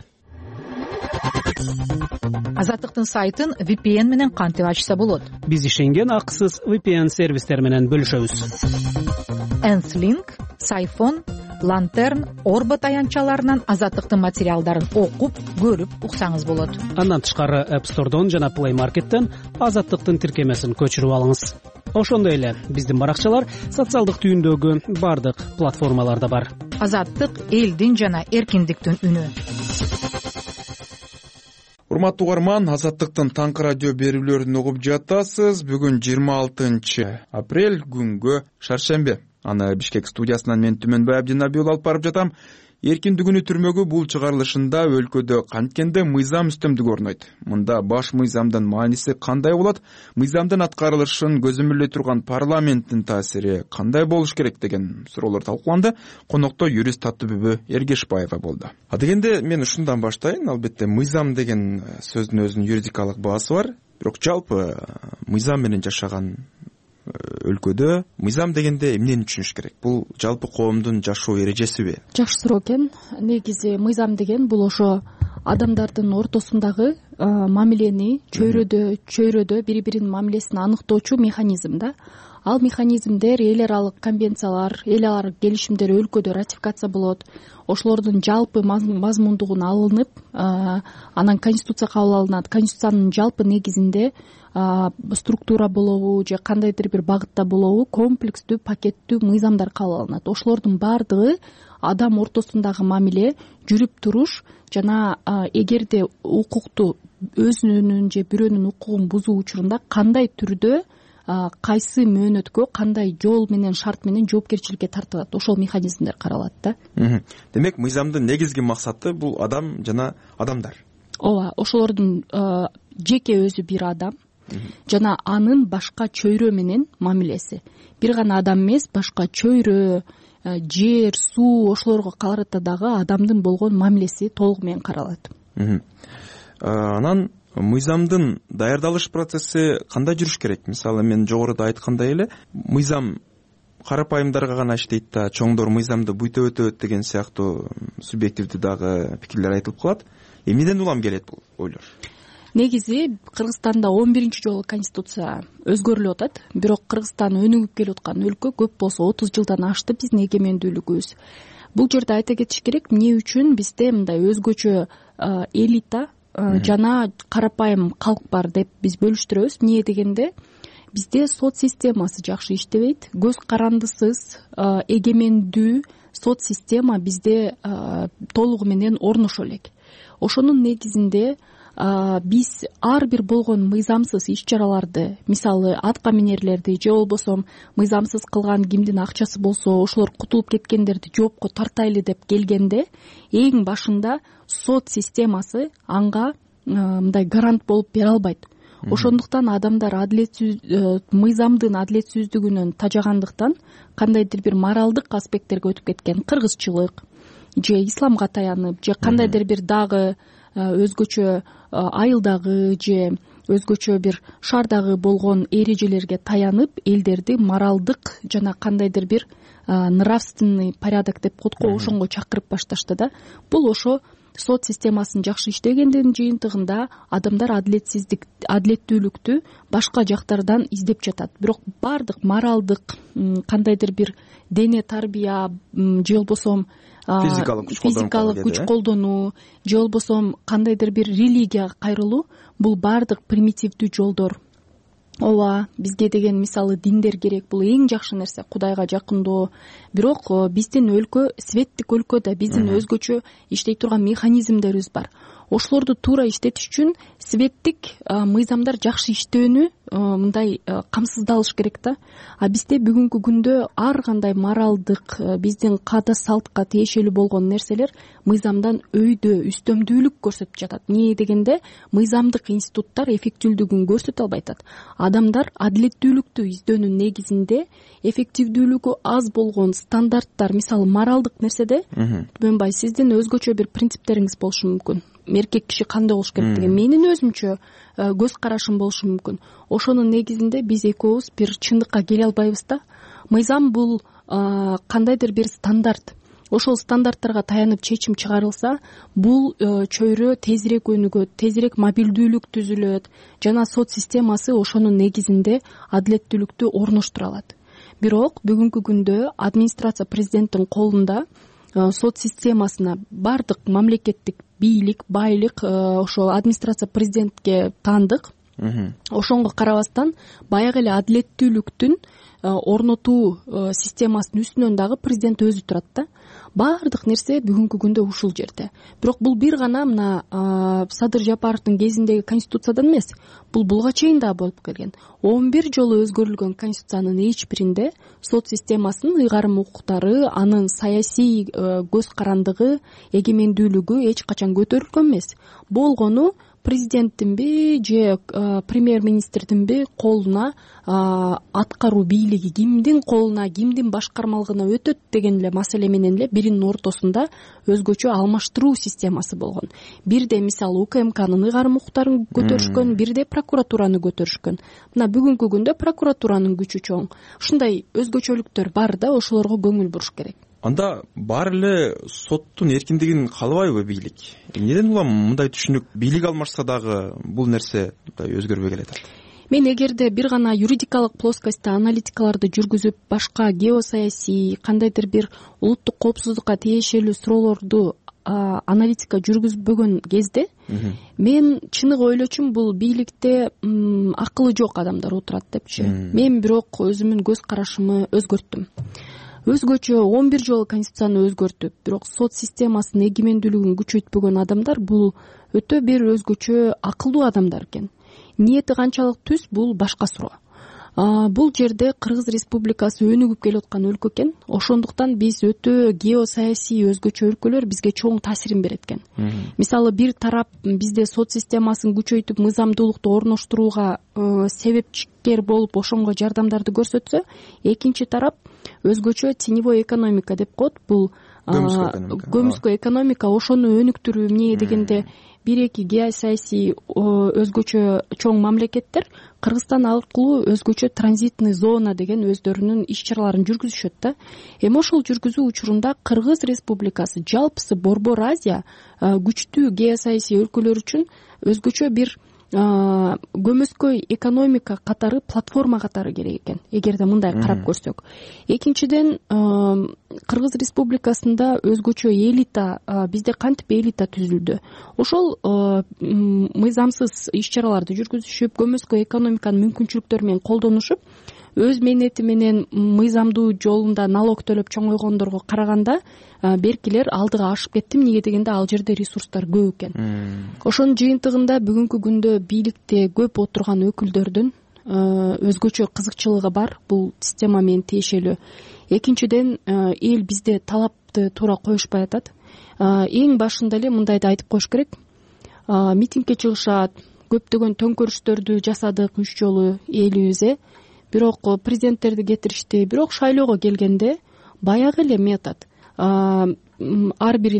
Азаттыктын сайтын VPN менен кантип ачса болот? Биз ишенген акысыз VPN сервистер менен бөлүшөбүз. Nth-Link, Сайфон, Lantern, Орбо таянчаларынан Азаттыктын материалдарын окуп, көрүп уксаңыз болот. Андан тышкары App Store'дон жана Play Market'тен Азаттыктын тиркемесин көчүрүп алыңыз. Ошондой эле биздин баракчалар социалдык түйүндөгү бардык платформаларда бар. Азаттык элдин жана эркиндиктин үнү. Урматтуу угарман, Азаттыктын таңкы радио берүүлөрүн угуп жатасыз. Бүгүн 26-апрель күнгө шаршембе. Аны Бишкек студиясынан мен Түмөнбай Абдинабиул алып барып жатам. Эркиндигүнү түрмөгү бул чыгарылышында өлкөдө канткенде мыйзам үстөмдүгү орнойт. Мында баш мыйзамдын мааниси кандай болот? Мыйзамдын аткарылышын көзөмөлдөй турган парламенттин таасири кандай болуш керек деген суроолор талкууланды. Конокто юрист Татыбүбү Эргешбаева болду. Дегенде мен ушундан баштайын. Албетте мыйзам деген сөздүн өзүнүн юридикалык баасы бар. Бирок жалпы мыйзам менен жашаган өлкөдө мыйзам дегенде эмнени түшүнүш керек? Бул жалпы коомдун жашоо эрежесиби? Жакшы суроо экен. Негизи мыйзам деген бул ошо адамдардын ортосундагы мамилени чөйрөдө бири-биринин мамилесин аныктоочу механизм да. Ал механизмдер эл аралык конвенциялар, эл аралык келишимдер өлкөдө ратификация болот. Ошолордун жалпы мазмундугун алынып, анан конституция кабыл алынат. Конституциянын жалпы негизинде структура болобу же кандайдыр бир багытта болобу комплекстүү, пакеттүү мыйзамдар кабыл алынат. Ошолордун баардыгы адам ортосундагы мамиле, жүрүп туруш жана эгерде укукту өзүнүн же бирөөнүн укугун бузуу учурунда кандай түрдө кайсы мөөнөткө, кандай жол менен, шарт менен жоопкерчиликке тартылат, ошол механизмдер каралат да. Демек мыйзамдын негизги максаты бул адам жана адамдар. Ооба, ошолордун жеке өзү бир адам жана анын башка чөйрө менен мамилеси. Бир гана адам эмес, башка чөйрө, жер, суу, ошолорго карата дагы адамдын болгон мамилеси толугу менен каралат. Анан мыйзамдын даярдалыш процесси кандай жүрүш керек? Мисалы мен жогоруда айткандай эле, мыйзам карапайымдарга гана иштейт да, чоңдор мыйзамды буйтап өтөт деген сыяктуу субъективдүү дагы пикирлер айтылып калат. Эмнеден улам келет бул ойлор? Негизи Кыргызстанда 11-чи жолу конституция өзгөрүлүп атат. Бирок Кыргызстан өнүгүп келип аткан өлкө, көп болсо 30 жылдан ашты биздин эгемендүүлүгүбүз. Бул жерде айта кетиш керек, эмне үчүн бизде мындай өзгөчө элита жана карапайым калк бар деп биз бөлүштүрөбүз. Эмне дегенде, бизде сот системасы жакшы иштебейт. Көз карандысыз эгемендүү сот система бизде толугу менен орношо элек. Ошонун негизинде биз ар бир болгон мыйзамсыз иш чараларды, мисалы атка минерлерди же болбосо мыйзамсыз кылган кимдин акчасы болсо ошолор кутулуп кеткендерди жоопко тартайлы деп келгенде эң башында сот системасы анга мындай гарант болуп бере албайт. Ошондуктан адамдар мыйзамдын адилетсиздигинен тажагандыктан кандайдыр бир моралдык аспекттерге өтүп кеткен, кыргызчылык же исламга таянып же кандайдыр бир дагы өзгөчө айылдагы же өзгөчө бир шаардагы болгон эрежелерге таянып элдерди моралдык жана кандайдыр бир нравственный порядок деп коет го, ошонго чакырып башташты да. Бул ошо сот системасынын жакшы иштегендигинин жыйынтыгында адамдар адилеттүүлүктү башка жактардан издеп жатат. Бирок баардык моралдык кандайдыр бир дене тарбия же болбосо физикалык күч колдонуу же болбосо кандайдыр бир религияга кайрылуу, бул баардык примитивдүү жолдор. Ооба, бизге деген мисалы диндер керек, бул эң жакшы нерсе, Кудайга жакындоо. Бирок биздин өлкө светтик өлкө да, биздин өзгөчө иштей турган механизмдерибиз бар. Ошолорду туура иштетиш үчүн светтик мыйзамдар жакшы иштөөнү мындай камсыздалыш керек да. А бизде бүгүнкү күндө ар кандай моралдык, биздин каада салтка тиешелүү болгон нерселер мыйзамдан өйдө, үстөмдүүлүк көрсөтүп жатат. Эмне дегенде, мыйзамдык институттар эффективдүүлүгүн көрсөтө албайтат. Адамдар адилеттүүлүктү издөөнүн негизинде эффективдүүлүгү аз болгон стандарттар, мисалы моралдык нерседе, Түмөнбай, сиздин өзгөчө бир принциптериңиз болушу мүмкүн. Эркек киши кандай болуш керек деген менин өзүмчө көз карашым болушу мүмкүн. Ошонун негизинде биз экөөбүз бир чындыкка келе албайбыз да. Мыйзам бул кандайдыр бир стандарт. Ошол стандарттарга таянып чечим чыгарылса, бул чөйрө тезирээк өнүгөт, тезирээк мобилдүүлүк түзүлөт жана сот системасы ошонун негизинде адилеттүүлүктү орноштура алат. Бирок бүгүнкү күндө администрация президенттин колунда сот системасына баардык мамлекеттик бийлик, байлык ошо администрация президентке таандык. Ошонго карабастан баягы эле адилеттүүлүктүн орнотуу системасынын үстүнөн дагы президент өзү турат да. Баардык нерсе бүгүнкү күндө ушул жерде. Бирок бул бир гана мына Садыр Жапаровдун кезиндеги конституциядан эмес, бул буга чейин да болуп келген. 11 жолу өзгөрүлгөн конституциянын эч биринде сот системасынын ыйгарым укуктары, анын саясий көз карандыгы, эгемендүүлүгү эч качан көтөрүлгөн эмес. Болгону президенттинби же премьер-министрдинби колуна аткаруу бийлиги кимдин колуна, кимдин башкармалыгына өтөт деген эле маселе менен эле биринин ортосунда өзгөчө алмаштыруу системасы болгон. Бирде мисалы УКМКнын ыйгарым укуктарын көтөрүшкөн, бирде прокуратураны көтөрүшкөн. Мына бүгүнкү күндө прокуратуранын күчү чоң. Ушундай өзгөчөлүктөр бар да, ошолорго көңүл буруш керек. Анда баары эле соттун эркиндигин каалабайбы бийлик? Эмнеден улам мындай түшүнүк? Бийлик алмашса дагы бул нерсе өзгөрбөй келатат. Мен эгерде бир гана юридикалык плоскостьта аналитикаларды жүргүзүп, башка геосаясий, кандайдыр бир улуттук коопсуздукка тиешелүү суроолорду аналитика жүргүзбөгөн кезде мен чыныгы ойлочумун, бул бийликте акылы жок адамдар отурат депчи. Мен бирок өзүмдүн көз карашымы өзгөрттүм. Өзгөчө 11 жолу конституцияны өзгөртүп, бирок сот системасынын эгемендүүлүгүн күчөйтпөгөн адамдар бул өтө бир өзгөчө акылдуу адамдар экен. Ниети канчалык түз, бул башка суроо. Бул жерде Кыргыз Республикасы өнүгүп келаткан өлкө экен. Ошондуктан биз өтө геосаясий өзгөчө өлкөлөр бизге чоң таасирин берет экен. Мисалы бир тарап бизде сот системасын күчөйтүп, мыйзамдуулукту орноштурууга себепчикер болуп, ошонго жардамдарды көрсөтсө, экинчи тарап өзгөчө теневой экономика деп коет. Бул көмүскө экономика, ошону өнүктүрүү. Эмне дегенде, бир-эки геосаясий өзгөчө чоң мамлекеттер Кыргызстан аркылуу өзгөчө транзитный зона деген өздөрүнүн иш-чараларын жүргүзүшөт да. Эми ошол жүргүзүү учурунда Кыргыз Республикасы жалпысы Борбор Азия күчтүү геосаясий өлкөлөр үчүн өзгөчө бир көмөскөй экономика катары, платформа катары керек экен, эгерде мындай карап көрсөк. Экинчиден, Кыргыз Республикасында өзгөчө элита, бизде кантип элита түзүлдү? Ошол мыйзамсыз иш чараларды жүргүзүшүп, көмөскө экономиканын мүмкүнчүлүктөрү менен колдонушуп, өз мээнети менен мыйзамдуу жолунда налог төлөп чоңойгондорго караганда беркилер алдыга ашып кетти. Эмнеге дегенде ал жерде ресурстар көп экен. Ошонун жыйынтыгында бүгүнкү күндө бийликте көп отурган өкүлдөрдүн өзгөчө кызыкчылыгы бар бул система менен тиешелүү. Экинчиден, эл бизде талапты туура коюшпай атат. Эң башында эле мындайды айтып коюш керек. Митингге чыгышат, көптөгөн төңкөрүштөрдү жасадык 3 жолу элибиз, бирок президенттерди кетиришти. Бирок шайлоого келгенде баягы эле метод. Ар бир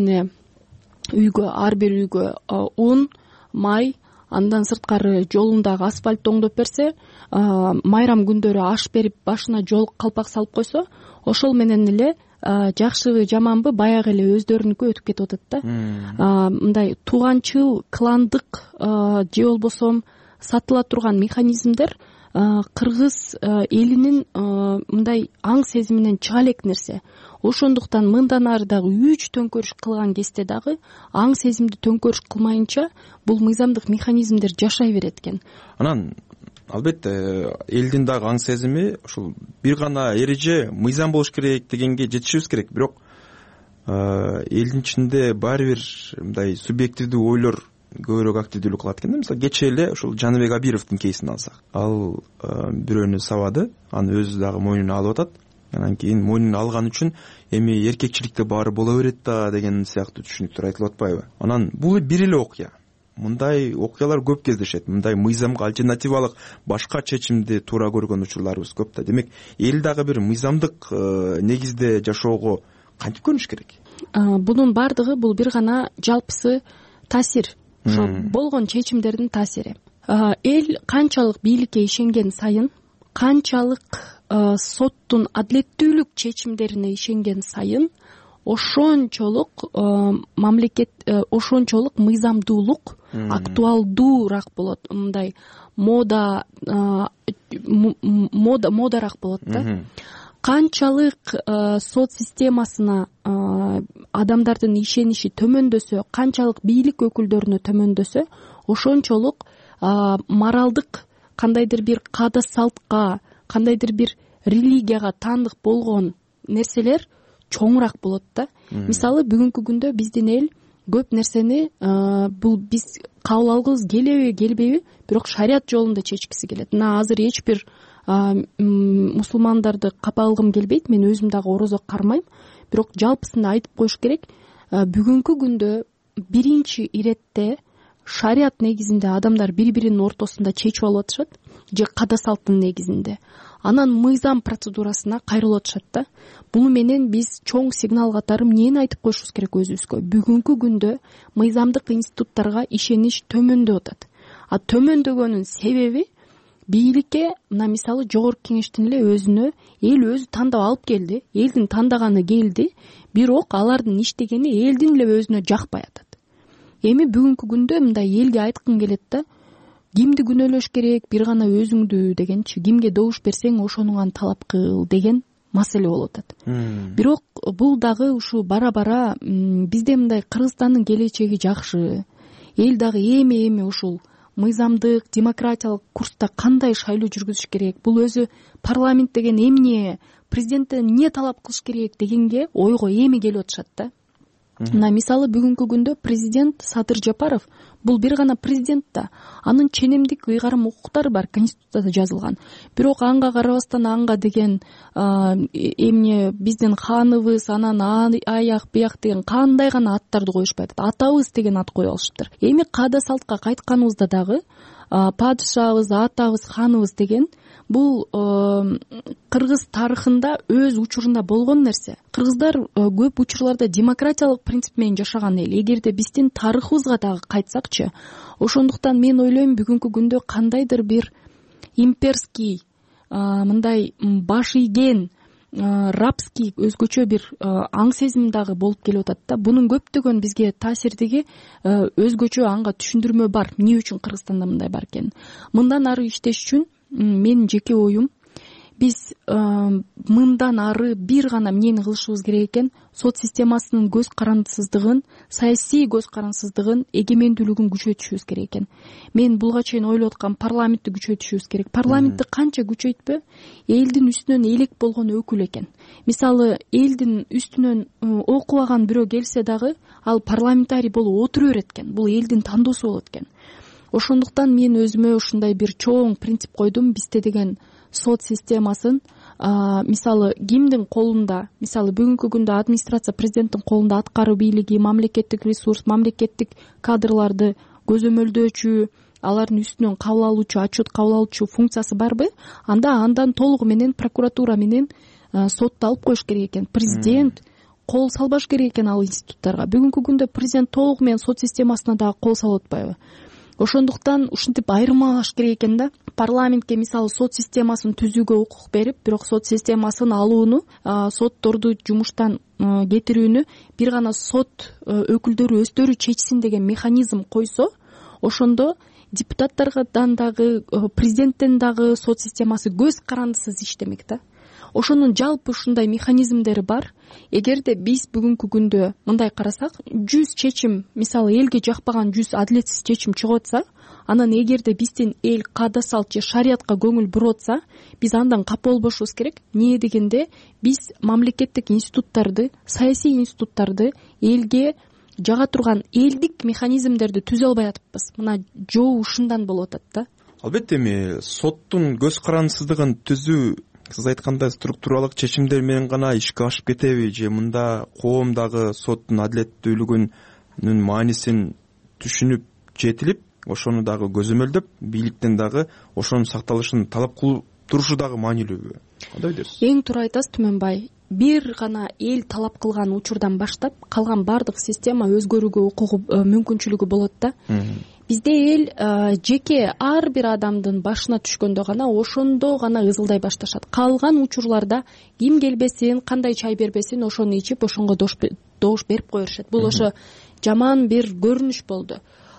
үйгө un, май, андан сырткары жолундагы асфальтты оңдоп берсе, майрам күндөрү аш берип, башына жол калпак салып койсо, ошол менен эле жакшыбы жаманбы баягы эле өздөрүнүкү өтүп кетип атат да. Мындай тууганчыл, кландык же болбосо сатыла турган механизмдер кыргыз элинин мындай аң сезиминен чыга элек нерсе. Ошондуктан мындан ары дагы 3 төңкөрүш кылган кезде дагы аң сезимди төңкөрүш кылмайынча бул мыйзамдык механизмдер жашай берет экен. Анан албетте элдин дагы аң сезими ушул бир гана эреже мыйзам болуш керек дегенге жетишибиз керек. Бирок элдин ичинде баары бир мындай субъективдүү ойлор көбүрөөк активдүүлүк кылат экен. Мисалы кечээ эле ушул Жаныбек Абировдун кейсин алсак, ал бирөөнү сабады, аны өзү дагы мойнуна алып атат. Анан кийин мойнуна алган үчүн эми эркекчиликте баары боло берет да деген сыяктуу түшүнүктөр айтылып атпайбы? Анан бул бир эле окуя. Мындай окуялар көп кездешет. Мындай мыйзамга альтернативалык башка чечимди туура көргөн учурларыбыз көп да. Демек, эл дагы бир мыйзамдык негизде жашоого кантип көрүнүш керек? Бунун бардыгы бул бир гана жалпысы таасир. Ошо болгон чечимдердин таасири. Эл канчалык бийликке ишенген сайын, канчалык соттун адилеттүүлүк чечимдерине ишенген сайын, ошончолук мамлекет, ошончолук мыйзамдуулук актуалдуураак болот. Мындай модарак болот да. Канчалык сот системасына адамдардын ишениши төмөндөсө, канчалык бийлик өкүлдөрүнө төмөндөсө, ошончолук моралдык кандайдыр бир каада салтка, кандайдыр бир религияга таандык болгон нерселер чоңураак болот да. Мисалы, бүгүнкү күндө биздин эл көп нерсени бул биз кабыл алгыбыз келеби, келбейби, бирок шарият жолунда чечкиси келет. Мына азыр эч бир мусулмандарды капа алгым келбейт, мен өзүм дагы орозо кармайм, бирок жалпысында айтып коюш керек, бүгүнкү күндө биринчи иретте шарият негизинде адамдар бири-биринин ортосунда чечип алып атышат, же каада салттын негизинде. Анан мыйзам процедурасына кайрылып атышат да. Буну менен биз чоң сигнал катары эмнени айтып коюшубуз керек өзүбүзгө? Бүгүнкү күндө мыйзамдык институттарга ишенич төмөндөп атат. Төмөндөгөнүн себеби бийликке, мына мисалы жогорку кеңештин эле өзүнө эл өзү тандап алып келди, элдин тандаганы келди, бирок алардын иштегени элдин эле өзүнө жакпай атат. Эми бүгүнкү күндө мындай элге айткым келет да, кимди күнөөлөш керек, бир гана өзүңдү дегенчи, кимге добуш берсең ошонуңан талап кыл деген маселе болуп атат. Бирок бул дагы ушу бара-бара бизде мындай Кыргызстандын келечеги жакшы, эл дагы эми ушул мыйзамдык, демократиялык курста кандай шайлоо жүргүзүш керек, бул өзү парламент деген эмне, президенттен эмне талап кылыш керек дегенге ойго эми келип атышат да. Мына мисалы бүгүнкү күндө президент Садыр Жапаров бул бир гана президент да, анын ченемдик ыйгарым укуктары бар, конституцияда жазылган. Бирок анга карабастан анга деген эмне биздин ханыбыз, анан аяк бияк деген кандай гана аттарды коюшпай атат. Атабыз деген ат коюп алышыптыр. Эми каада салтка кайтканыбызда дагы падышабыз, атабыз, ханыбыз деген бул кыргыз тарыхында өз учурунда болгон нерсе. Кыргыздар көп учурларда демократиялык принцип менен жашаган эл. Эгерде биздин тарыхыбызга дагы кайтсакчы, ошондуктан мен ойлойм бүгүнкү күндө кандайдыр бир имперский, мындай баш ийген, рабский өзгөчө бир аң сезим дагы болуп келип атат да. Бунун көптөгөн бизге таасирдиги өзгөчө анга түшүндүрмө бар. Эмне үчүн Кыргызстанда мындай бар экен? Мындан ары иштеш үчүн менин жеке оюм, биз мындан ары бир гана эмнени кылышыбыз керек экен, сот системасынын көз карандысыздыгын, саясий көз карандысыздыгын, эгемендүүлүгүн күчөтүшүбүз керек экен. Мен булга чейин ойлоп аткам, парламентти күчөтүшүбүз керек. Парламентти канча күчөйтпө, элдин үстүнөн элек болгон өкүл экен. Мисалы, элдин үстүнөн окубаган бирөө келсе дагы, ал парламентарий болуп отура берет экен. Бул элдин тандоосу болот экен. Ошондуктан мен өзүмө ушундай бир чоң принцип койдум. Бизде деген сот системасын мисалы кимдин колунда, мисалы бүгүнкү күндө администрация президенттин колунда аткаруу бийлиги, мамлекеттик ресурс, мамлекеттик кадрларды көзөмөлдөөчү, алардын үстүнөн кабыл алуучу, отчет кабыл алуучу функциясы барбы? Андан толугу менен прокуратура менен сотто алып коюш керек экен. Президент кол салбаш керек экен ал институттарга. Бүгүнкү күндө президент толугу менен сот системасына дагы кол салып атпайбы? Ошондуктан ушинтип айырмалаш керек экен да. Парламентке мисалы сот системасын түзүүгө укук берип, бирок сот системасын алууну, сотторду жумуштан кетирүүнү бир гана сот өкүлдөрү өздөрү чечсин деген механизм койсо, ошондо депутаттардан дагы, президенттен дагы сот системасы көз карандысыз иштемек да. Ошонун жалпы ушундай механизмдери бар. Эгерде биз бүгүнкү күндө мындай карасак, 100 чечим, мисалы элге жакпаган 100 адилетсиз чечим чыгып атса, анан эгерде биздин эл каада салт же шариятка көңүл буруп атса, биз андан капа болбошубуз керек. Эмне дегенде, биз мамлекеттик институттарды, саясий институттарды элге жага турган элдик механизмдерди түзө албай атыппыз. Мына жоо ушундан болуп атат да. Албетте эми соттун көз карандысыздыгын түзүү, сиз айткандай структуралык чечимдер менен гана ишке ашып кетеби, же мында коомдагы соттун адилеттүүлүгүнүн маанисин түшүнүп жетилип, ошону дагы көзөмөлдөп, бийликтен дагы ошонун сакталышын талап кылып турушу дагы маанилүүбү? Кандай дейсиз? Эң туура айтасыз, Түмөнбай. Бир гана эл талап кылган учурдан баштап, калган бардык система өзгөрүүгө укугу, мүмкүнчүлүгү болот да. Бизде эл жеке ар бир адамдын башына түшкөндө гана, ошондо гана ызылдай башташат. Калган учурларда ким келбесин, кандай чай бербесин, ошону ичип, ошонго добуш берип кое беришет. Бул ошо жаман бир көрүнүш болду.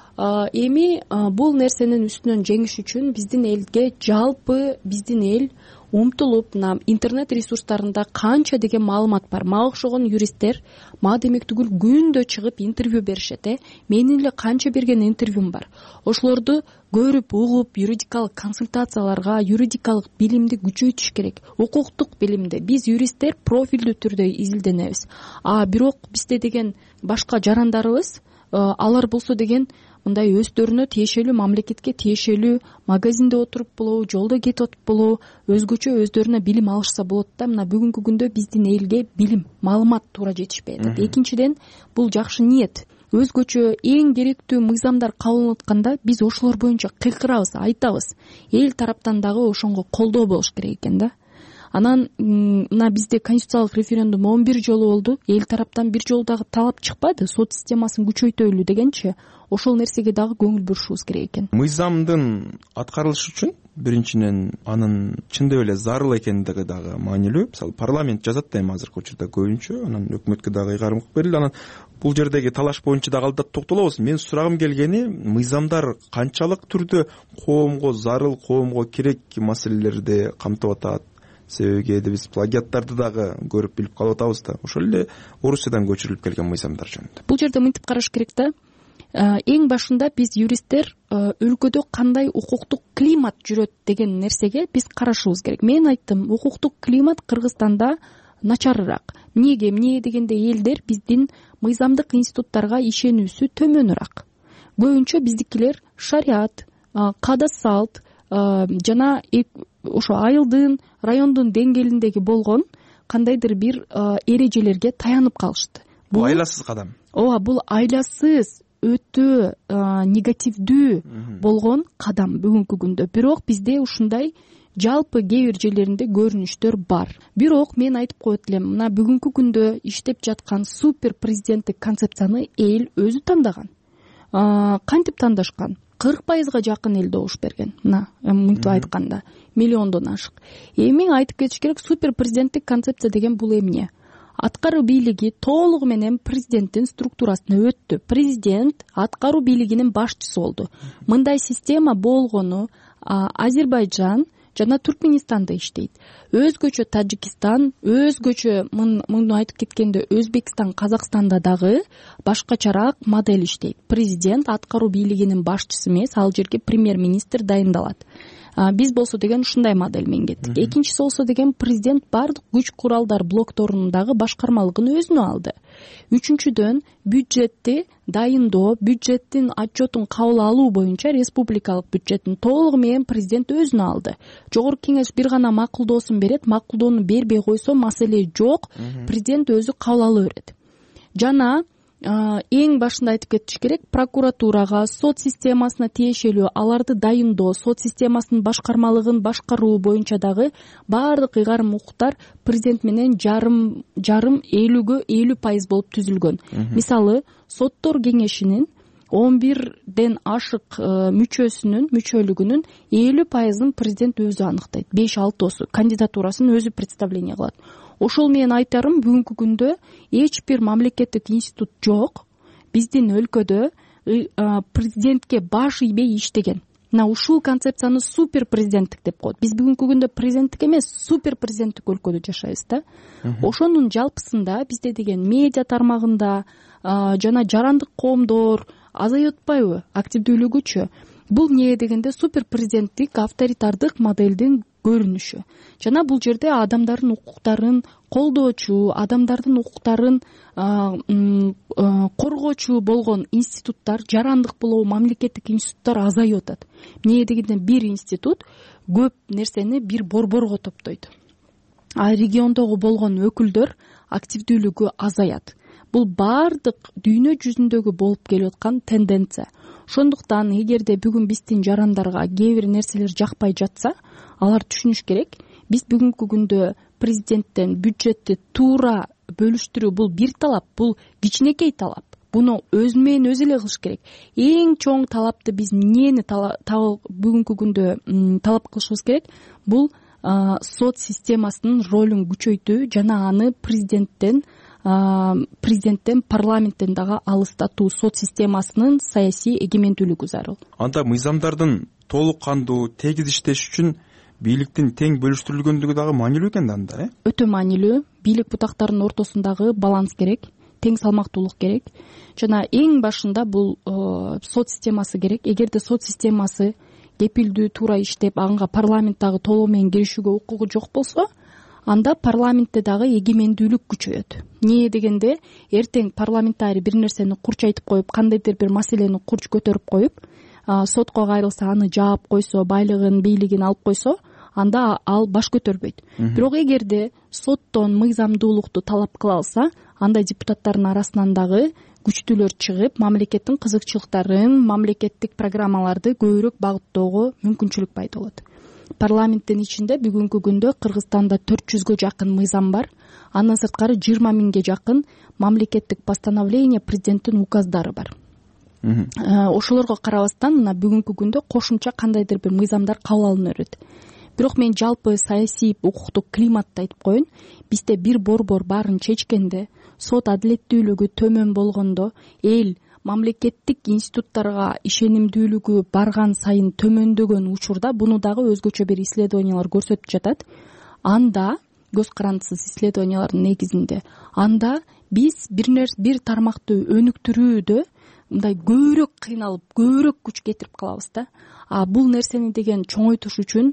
Эми бул нерсенин үстүнөн жеңиш үчүн биздин элге жалпы биздин эл умтулуп, мына интернет ресурстарында канча деген маалымат бар. Мага окшогон юристтер мага демек түгүл күндө чыгып интервью беришет. Менин эле канча берген интервьюм бар. Ошолорду көрүп, угуп, юридикалык консультацияларга, юридикалык билимди күчөйтүш керек. Укуктук билимди биз юристтер профилдүү түрдө изилденебиз. Бирок бизде деген башка жарандарыбыз, алар болсо деген мындай өздөрүнө тиешелүү, мамлекетке тиешелүү магазинде отуруп болобу, жолдо кетип атып болобу, өзгөчө өздөрүнө билим алышса болот да. Мына бүгүнкү күндө биздин элге билим, маалымат туура жетишпей атат. Экинчиден, бул жакшы ниет. Өзгөчө эң керектүү мыйзамдар кабыл атканда биз ошолор боюнча кыйкырабыз, айтабыз. Эл тараптан дагы ошонго колдоо болуш керек экен да. Анан мына бизде конституциялык референдум 11 жолу болду. Эл тараптан бир жолу дагы талап чыкпады. Сот системасын күчөйтөлү дегенчи, ошол нерсеге дагы көңүл бурушубуз керек экен. Мыйзамдын аткарылышы үчүн биринчиден анын чындап эле зарыл экендиги дагы маанилүү. Мисалы парламент жазат да эми азыркы учурда көбүнчө, анан өкмөткө дагы ыйгарым кылып берилди. Анан бул жердеги талаш боюнча дагы алда токтолобуз. Менин сурагым келгени, мыйзамдар канчалык түрдө коомго зарыл, коомго керек маселелерди камтып атат? Себеби кээде биз плагиаттарды дагы көрүп билип калып атабыз да. Ошол эле Орусиядан көчүрүлүп келген мыйзамдар жөнүндө. Бул жерде мынтип караш керек да. Эң башында биз юристтер өлкөдө кандай укуктук климат жүрөт деген нерсеге биз карашыбыз керек. Мен айттым, укуктук климат Кыргызстанда начарыраак. Эмне дегенде элдер биздин мыйзамдык институттарга ишенүүсү төмөнүраак. Көбүнчө биздикилер шариат, каада салт жана ошо айылдын, райондун деңгээлиндеги болгон кандайдыр бир эрежелерге таянып калышты. Бул айласыз кадам. Ооба, бул айласыз, өтө негативдүү болгон кадам бүгүнкү күндө. Бирок бизде ушундай жалпы кээ бир жерлеринде көрүнүштөр бар. Бирок мен айтып коет элем, мына бүгүнкү күндө иштеп жаткан супер президенттик концепцияны эл өзү тандаган. Кантип тандашкан? 40% жакын эл добуш берген. Мына мынтип айтканда, миллиондон ашык. Эми айтып кетиш керек, супер президенттик концепция деген бул эмне? Аткаруу бийлиги толугу менен президенттин структурасына өттү. Президент аткаруу бийлигинин башчысы болду. Мындай система болгону Азербайжан жана Түркменистанда иштейт. Өзгөчө Тажикистан, өзгөчө муну айтып кеткенде Өзбекстан, Казакстанда дагы башкачараак модель иштейт. Президент аткаруу бийлигинин башчысы эмес, ал жерге премьер-министр дайындалат. Биз болсо деген ушундай модель менен кеттик. Экинчиси болсо деген президент баардык күч куралдар блокторунун дагы башкармалыгын өзүнө алды. Үчүнчүдөн бюджетти дайындоо, бюджеттин отчетун кабыл алуу боюнча республикалык бюджеттин толугу менен президент өзүнө алды. Жогорку кеңеш бир гана макулдоосун берет, макулдоону бербей койсо маселе жок, президент өзү кабыл ала берет. Жана эң башында айтып кетиш керек, прокуратурага, сот системасына тиешелүү аларды дайындоо, сот системасынын башкармалыгын башкаруу боюнча дагы баардык ыйгарым укуктар президент менен жарым 50% болуп түзүлгөн. Мисалы, соттор кеңешинин 11ден ашык мүчөлүгүнүн 50%ын президент өзү аныктайт. 5-6 кандидатурасын өзү представление кылат. Ошол менен айтарым, бүгүнкү күндө эч бир мамлекеттик институт жок биздин өлкөдө президентке баш ийбей иштеген. Мына ушул концепцияны супер президенттик деп коет. Биз бүгүнкү күндө президенттик эмес, супер президенттик өлкөдө жашайбыз да. Ошонун жалпысында бизде деген медиа тармагында жана жарандык коомдор азайып атпайбы активдүүлүгүчү? Бул эмне дегенде супер президенттик авторитардык моделдин көрүнүшү. Жана бул жерде адамдардын укуктарын колдоочу, адамдардын укуктарын коргоочу болгон институттар, жарандык болобу мамлекеттик институттар азайып атат. Эмне дегенде бир институт көп нерсени бир борборго топтойт. А региондогу болгон өкүлдөр активдүүлүгү азаят. Бул баардык дүйнө жүзүндөгү болуп келип аткан тенденция. Ошондуктан эгерде бүгүн биздин жарандарга кээ бир нерселер жакпай жатса, алар түшүнүш керек. Биз бүгүнкү күндө президенттен бюджетти туура бөлүштүрүү бул бир талап, бул кичинекей талап. Буну өзү менен өзү эле кылыш керек. Эң чоң талапты биз эмнени бүгүнкү күндө талап кылышыбыз керек? Бул сот системасынын ролун күчөйтүү жана аны президенттен, парламенттен дагы алыстатуу, сот системасынын саясий эгемендүүлүгү зарыл. Анда мыйзамдардын толук кандуу, тегиз иштеш үчүн бийликтин тең бөлүштүрүлгөндүгү дагы маанилүү экен да анда, Өтө маанилүү. Бийлик бутактарынын ортосундагы баланс керек, тең салмактуулук керек. Жана эң башында бул сот системасы керек. Эгерде сот системасы кепилдүү, туура иштеп, ага парламент дагы толугу менен киришүүгө укугу жок болсо, анда парламентте дагы эгемендүүлүк күчөйөт. Эмне дегенде, эртең парламентарий бир нерсени курч айтып коюп, кандайдыр бир маселени курч көтөрүп коюп, сотко кайрылса, аны жаап койсо, байлыгын, бийлигин алып койсо, анда ал баш көтөрбөйт. Бирок эгерде соттон мыйзамдуулукту талап кыла алса, анда депутаттардын арасынан дагы күчтүүлөр чыгып, мамлекеттин кызыкчылыктарын, мамлекеттик программаларды көбүрөөк багыттоого мүмкүнчүлүк пайда болот. Парламенттин ичинде бүгүнкү күндө Кыргызстанда 400гө жакын мыйзам бар. Андан сырткары 20 миңге жакын мамлекеттик постановление, президенттин указдары бар. Ошолорго карабастан, мына бүгүнкү күндө кошумча кандайдыр бир мыйзамдар кабыл алына берет. Бирок мен жалпы саясий укуктук климатты айтып коеюн. Бизде бир борбор баарын чечкенде, сот адилеттүүлүгү төмөн болгондо, эл мамлекеттик институттарга ишенимдүүлүгү барган сайын төмөндөгөн учурда, буну дагы өзгөчө бир исследованиялар көрсөтүп жатат. Анда көз карандысыз исследованиялардын негизинде, анда биз бир тармакты өнүктүрүүдө мындай көбүрөөк кыйналып, көбүрөөк күч кетирип калабыз да. Бул нерсени деген чоңойтуш үчүн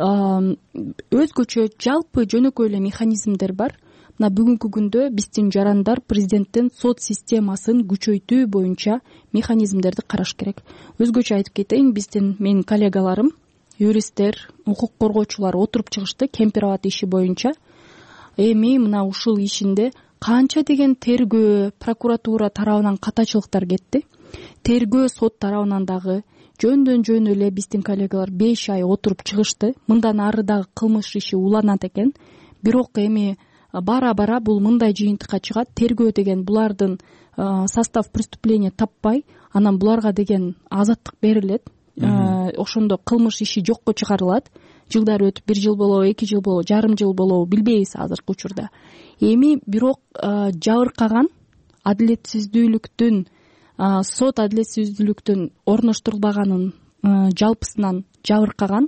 өзгөчө жалпы жөнөкөй эле механизмдер бар. Мына бүгүнкү күндө биздин жарандар президенттин сот системасын күчөйтүү боюнча механизмдерди караш керек. Өзгөчө айтып кетейин, биздин менин коллегаларым, юристтер, укук коргоочулар отуруп чыгышты Кемпир-Абад иши боюнча. Эми мына ушул ишинде канча деген тергөө, прокуратура тарабынан катачылыктар кетти. Тергөө сот тарабынан дагы жөндөн жөн эле биздин коллегалар 5 ай отуруп чыгышты. Мындан ары дагы кылмыш иши уланат экен. Бирок эми бара бул мындай жыйынтыкка чыгат. Тергөө деген булардын состав преступления таппай, анан буларга деген азаттык берилет. Ошондо кылмыш иши жокко чыгарылат. Жылдар өтүп 1 жыл болобу, 2 жыл болобу, жарым жыл болобу билбейбиз азыркы учурда. Эми бирок жабыркаган адилетсиздүүлүктүн, сот адилетсиздүүлүктүн орноштурулбаганын жалпысынан жабыркаган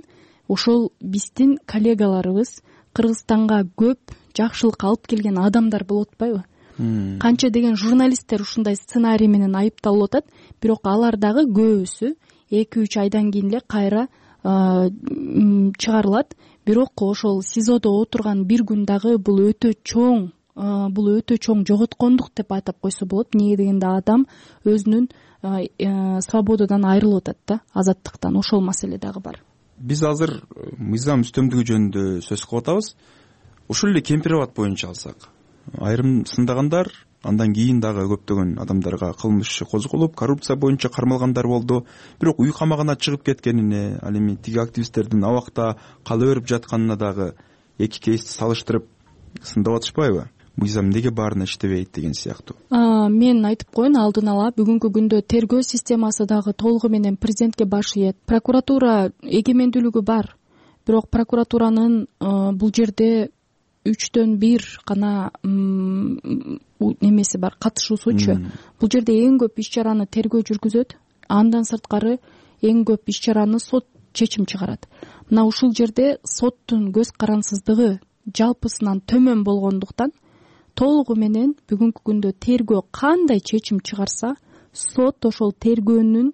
ошол биздин коллегаларыбыз Кыргызстанга көп жакшылык алып келген адамдар болуп атпайбы? Канча деген журналисттер ушундай сценарий менен айыпталып атат, бирок алар дагы көбүсү 2-3 айдан кийин эле кайра чыгарылат. Бирок ошол СИЗОдо отурган бир күн дагы бул өтө чоң жоготкондук деп атап койсо болот. Эмнеге дегенде адам өзүнүн свободадан айрылып атат да, азаттыктан. Ошол маселе дагы бар. Биз азыр мыйзам үстөмдүгү жөнүндө сөз кылып атабыз. Ушул эле Кемпир-Абад боюнча алсак, айрым сындагандар, андан кийин дагы көптөгөн адамдарга кылмыш иши козголуп, коррупция боюнча кармалгандар болду. Бирок үй камагына чыгып кеткенине, ал эми тиги активисттердин абакта кала берип жатканына дагы эки кейсти салыштырып сындап атышпайбы? Мыйзам неге баарына иштебейт деген сыяктуу. Мен айтып коеюн алдын ала, бүгүнкү күндө тергөө системасы дагы толугу менен президентке баш ийет. Прокуратура эгемендүүлүгү бар, бирок прокуратуранын бул жерде 3/1 гана немеси бар, катышуусучу. Бул жерде эң көп иш чараны тергөө жүргүзөт, андан сырткары эң көп иш чараны сот чечим чыгарат. Мына ушул жерде соттун көз карансыздыгы жалпысынан төмөн болгондуктан толугу менен бүгүнкү күндө тергөө кандай чечим чыгарса, сот ошол тергөөнүн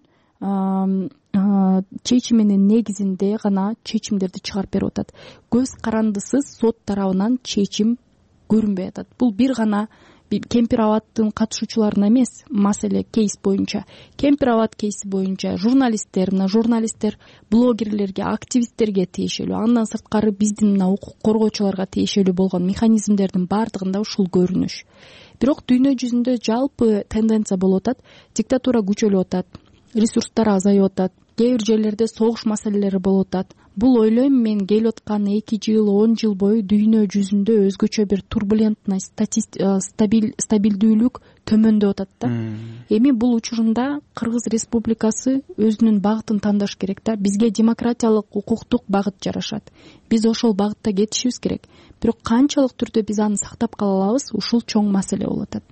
чечиминин негизинде гана чечимдерди чыгарып берип атат. Көз карандысыз сот тарабынан чечим көрүнбөй атат. Бул бир гана Кемпир-Абадтын катышуучуларына эмес, маселе кейс боюнча. Кемпир-Абад кейси боюнча журналисттер, блогерлерге, активисттерге тиешелүү, андан сырткары биздин мына укук коргоочуларга тиешелүү болгон механизмдердин баардыгында ушул көрүнүш. Бирок дүйнө жүзүндө жалпы тенденция болуп атат, диктатура күчөлүп атат, ресурстар азайып атат, кээ бир жерлерде согуш маселелери болуп атат. Бул ойлойм мен келип аткан 2 жыл, 10 жыл бою дүйнө жүзүндө өзгөчө бир турбулентность, стабилдүүлүк төмөндөп атат да. Эми бул учурунда Кыргыз Республикасы өзүнүн багытын тандаш керек да. Бизге демократиялык, укуктук багыт жарашат. Биз ошол багытта кетишибиз керек. Бирок канчалык түрдө биз аны сактап кала алабыз, ушул чоң маселе болуп атат.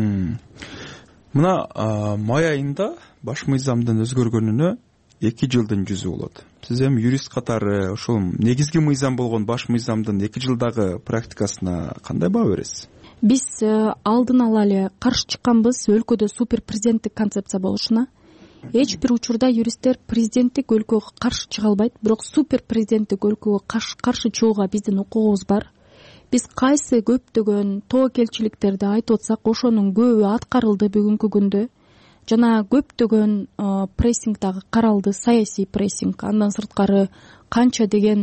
Мына май айында баш мыйзамдын өзгөргөнүнө 2 жылдын жүзү болот. Сиз эми юрист катары ошол негизги мыйзам болгон баш мыйзамдын 2 жылдагы практикасына кандай баа бересиз? Биз алдын ала эле каршы чыкканбыз өлкөдө супер президенттик концепция болушуна. Эч бир учурда юристтер президенттик өлкөгө каршы чыга албайт, бирок супер президенттик өлкөгө каршы чыгууга биздин укугубуз бар. Биз кайсы көптөгөн тобокелчиликтерди айтып атсак, ошонун көбү аткарылды бүгүнкү күндө. Жана көптөгөн прессинг дагы каралды, саясий прессинг. Андан сырткары канча деген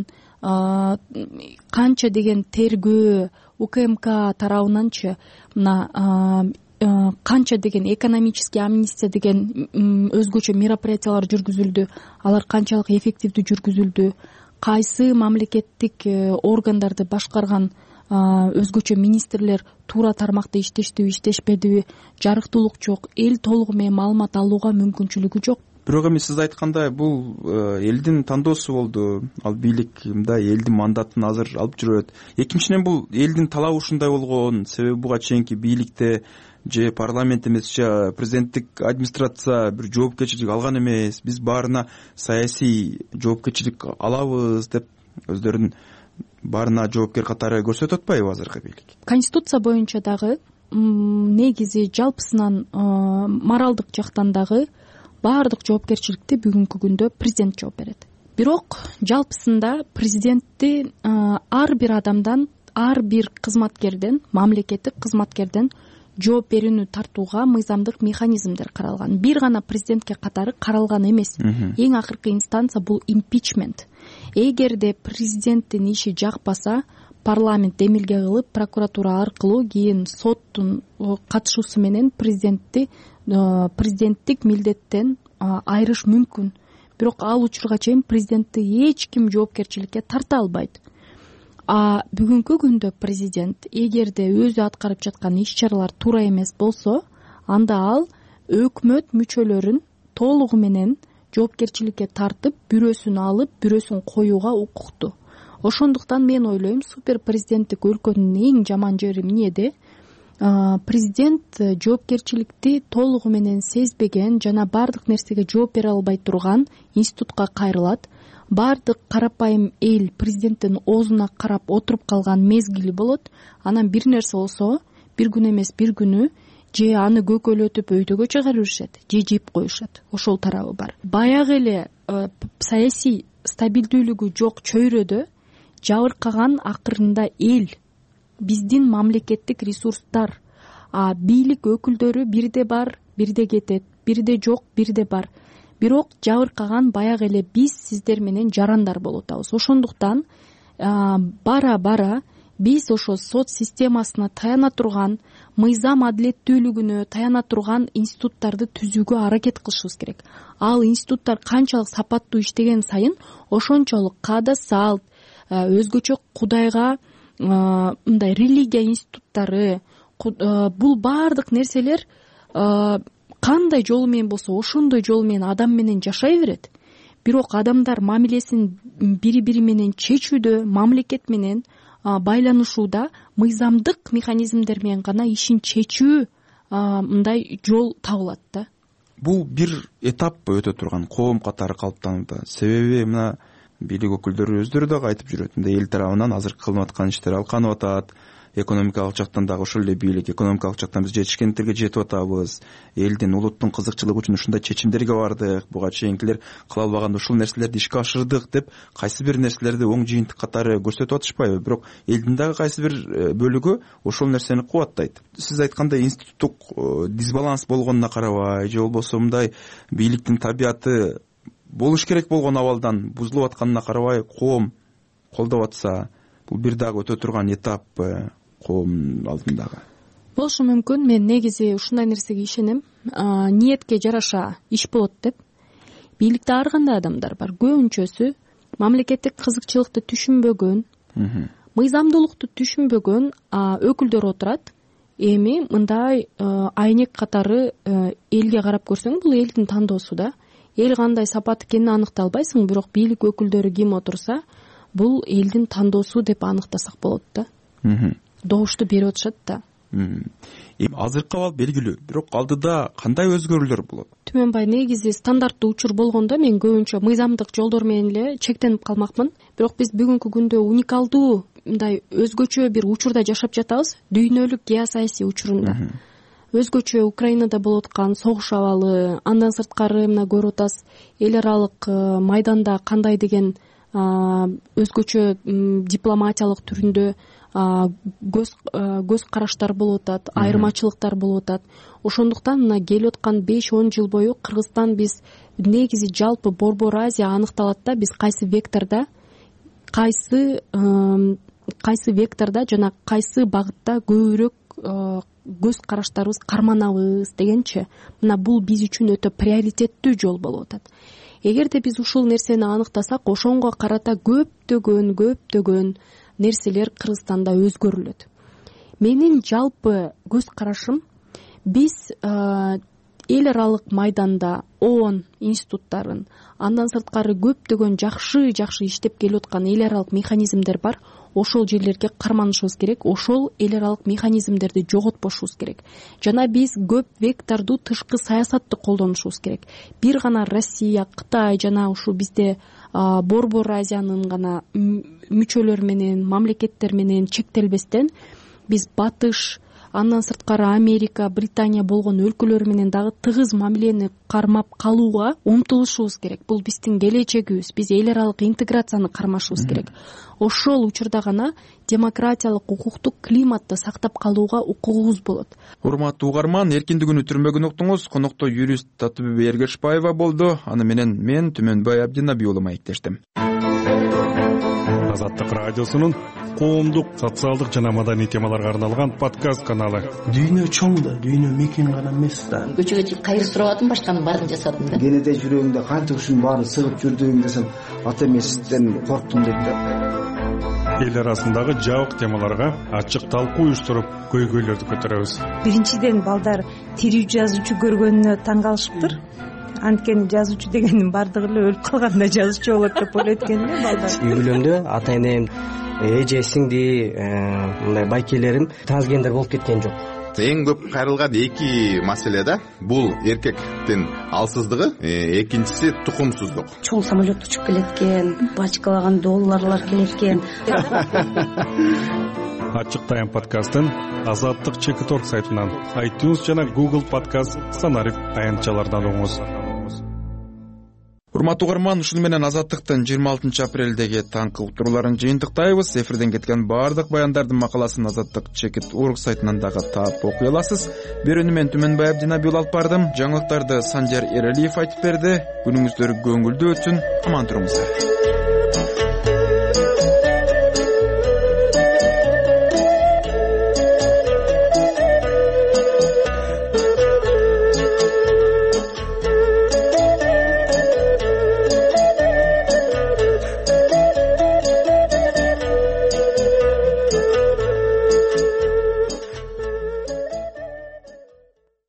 тергөө УКМК тарабынанчы, мына канча деген экономический амнистия деген өзгөчө мероприятиялар жүргүзүлдү. Алар канчалык эффективдүү жүргүзүлдү? Кайсы мамлекеттик органдарды башкарган өзгөчө министрлер туура тармакта иштештиби, иштешпедиби? Жарыктуулук жок, эл толугу менен маалымат алууга мүмкүнчүлүгү жок. Бирок эми сиз айткандай бул элдин тандоосу болду. Ал бийлик мындай элдин мандатын азыр алып жүрөт. Экинчиден бул элдин талабы ушундай болгон, себеби буга чейинки бийликте же парламент эмес, же президенттик администрация бир жоопкерчилик алган эмес. Биз баарына саясий жоопкерчилик алабыз деп өздөрүн баарына жоопкер катары көрсөтүп атпайбы азыркы бийлик? Конституция боюнча дагы негизи жалпысынан моралдык жактан дагы баардык жоопкерчиликти бүгүнкү күндө президент жооп берет. Бирок жалпысында президентти ар бир адамдан, ар бир кызматкерден, мамлекеттик кызматкерден жооп берүүнү тартууга мыйзамдык механизмдер каралган. Бир гана президентке катары каралган эмес. Эң акыркы инстанция бул импичмент. Эгерде президенттин иши жакпаса, парламент эмилге кылып, прокуратура аркылуу кийин соттун катышуусу менен президенттик милдеттен айрыш мүмкүн. Бирок ал учурга чейин президентти эч ким жоопкерчиликке тарта албайт. Бүгүнкү күндө президент эгерде өзү аткарып жаткан иш-чаралар туура эмес болсо, анда ал өкмөт мүчөлөрүн толугу менен жоопкерчиликке тартып, бирөөсүн алып, бирөөсүн коюуга укуктуу. Ошондуктан мен ойлойм, супер президенттик өлкөнүн эң жаман жери эмнеде? Президент жоопкерчиликти толугу менен сезбеген жана бардык нерсеге жооп бере албай турган институтка кайрылат. баардык карапайым эл президенттин оозуна карап отуруп калган мезгили болот. Анан бир нерсе болсо бир күн эмес бир күнү же аны көкөлөтүп өйдөгө чыгарып беришет, же жеп коюшат. Ошол тарабы бар. Баягы эле саясий стабилдүүлүгү жок чөйрөдө жабыркаган акырында эл, биздин мамлекеттик ресурстар, бийлик өкүлдөрү бирде бар, бирде кетет, бирде жок, бирде бар. Бирок жабыркаган баягы эле биз сиздер менен жарандар болуп атабыз. Ошондуктан бара бара биз ошо сот системасына таяна турган, мыйзам адилеттүүлүгүнө таяна турган институттарды түзүүгө аракет кылышыбыз керек. Ал институттар канчалык сапаттуу иштеген сайын ошончолук каада салт, өзгөчө Кудайга мындай религия институттары, бул баардык нерселер кандай жолу менен болсо ошондой жолу менен адам менен жашай берет. Бирок адамдар мамилесин бири менен чечүүдө, мамлекет менен байланышууда мыйзамдык механизмдер менен гана ишин чечүү мындай жол табылат да. Бул бир этап өтө турган коом катары калыптанууда. Себеби мына бийлик өкүлдөрү өздөрү дагы айтып жүрөт. Эл тарабынан азыркы кылынып аткан иштер алканып атат. Экономикалык жактан дагы ошол эле бийлик, экономикалык жактан биз жетишкендиктерге жетип атабыз. Элдин, улуттун кызыкчылыгы үчүн ушундай чечимдерге бардык. Буга чейинкилер кыла албаган ушул нерселерди ишке ашырдык деп кайсы бир нерселерди оң жыйынтык катары көрсөтүп атышпайбы? Бирок элдин дагы кайсы бир бөлүгү ошол нерсени кубаттайт. Сиз айткандай институттук дисбаланс болгонуна карабай, же болбосо мындай бийликтин табияты болуш керек болгон абалдан бузулуп атканына карабай коом колдоп атса, бул бир дагы өтө турган этап коом алдындагы. Болушу мүмкүн. Мен негизи ушундай нерсеге ишенем. Ниетке жараша иш болот деп. Бийликте ар кандай адамдар бар. Көбүнчөсү мамлекеттик кызыкчылыкты түшүнбөгөн, мыйзамдуулукту түшүнбөгөн өкүлдөр отурат. Эми мындай айнек катары элге карап көрсөң, бул элдин тандоосу да. Эл кандай сапат экенин аныктай албайсың, бирок бийлик өкүлдөрү ким отурса, бул элдин тандоосу деп аныктасак болот да. Добушту берип атышат да. Азыркы абал белгилүү, бирок алдыда кандай өзгөрүүлөр болот? Түмөнбай, негизи стандарттуу учур болгондо мен көбүнчө мыйзамдык жолдор менен эле чектенип калмакмын. Бирок биз бүгүнкү күндө уникалдуу, мындай өзгөчө бир учурда жашап жатабыз, дүйнөлүк геосаясий учурунда. Өзгөчө Украинада болуп аткан согуш абалы, андан сырткары мына көрүп атасыз, эл аралык майданда кандай деген өзгөчө дипломатиялык түрүндө көз караштар болуп атат, айырмачылыктар болуп атат. Ошондуктан мына келип аткан 5-10 жыл бою Кыргызстан биз негизи жалпы Борбор Азия аныкталат да, биз кайсы вектордо, кайсы вектордо жана кайсы багытта көбүрөөк көз караштарыбыз карманабыз дегенчи. Мына бул биз үчүн өтө приоритеттүү жол болуп атат. Эгерде биз ушул нерсени аныктасак, ошонго карата көптөгөн нерселер Кыргызстанда өзгөрүлөт. Менин жалпы көз карашым, биз эл аралык майданда ООН институттарын, андан сырткары көптөгөн жакшы иштеп келип аткан эл аралык механизмдер бар. Ошол жерлерге карманышыбыз керек, ошол эл аралык механизмдерди жоготпошубуз керек. Жана биз көп вектордуу тышкы саясатты колдонушубуз керек. Бир гана Россия, Кытай жана ушу бизде Борбор Азиянын гана мүчөлөр менен, мамлекеттер менен чектелбестен, биз Батыш, андан сырткары Америка, Британия болгон өлкөлөр менен дагы тыгыз мамилени кармап калууга умтулушубуз керек. Бул биздин келечегибиз. Биз эл аралык интеграцияны кармашыбыз керек. Ошол учурда гана демократиялык, укуктук климатты сактап калууга укугубуз болот. Урматтуу угарман, эркиндигин түрмөгүн уктуңуз. Конокто юрист Татыбүбү Эргешбаева болду. Аны менен мен Түмөнбай Абдинабий уулу маектештим. Азаттык радиосунун коомдук, социалдык жана маданий темаларга арналган подкаст каналы. Дүйнө чоң да, дүйнө мекен гана эмес да. Көчөгө чыгып кайыр сурабадым, башканын баарын жасадым да. Кенеде жүрөгүңдө канча ушунун баарын сыгып жүрдүң десем, ата эмесизден корктум дейт да. Эл арасындагы жабык темаларга ачык талкуу уюштуруп, көйгөйлөрдү көтөрөбүз. Биринчиден балдар тирүү жазуучу көргөнүнө таң калышыптыр. Анткени жазуучу дегендин бардыгы эле өлүп калганда жазуучу болот деп ойлойт экен да балдар. Үй бүлөмдө ата энем, эже, сиңди, мындай байкелерим трансгендер болуп кеткен жок. эң көп кайрылган эки маселе да. Бул эркектин алсыздыгы, экинчиси тукумсуздук. Чоң самолет учуп келеткен, бачкалаган долларлар келеткен. Ачык Тайм подкастын Азаттык Чекит.org сайтынан, iTunes жана Google подкаст санарип таянчалардан угуңуз. Урматтуу угарман, ушуну менен Азаттыктын 26 апрелдеги таңкы уктурууларын жыйынтыктайбыз. Эфирден кеткен баардык баяндардын макаласын Азаттык Чекит.org сайтынан дагы таап окуй аласыз. Берүүнү мен Түмөнбай Абдинабиул алып бардым. Жаңылыктарды Санжар Эралиев айтып берди. Күнүңүздөр көңүлдүү өтсүн. Аман туруңуздар.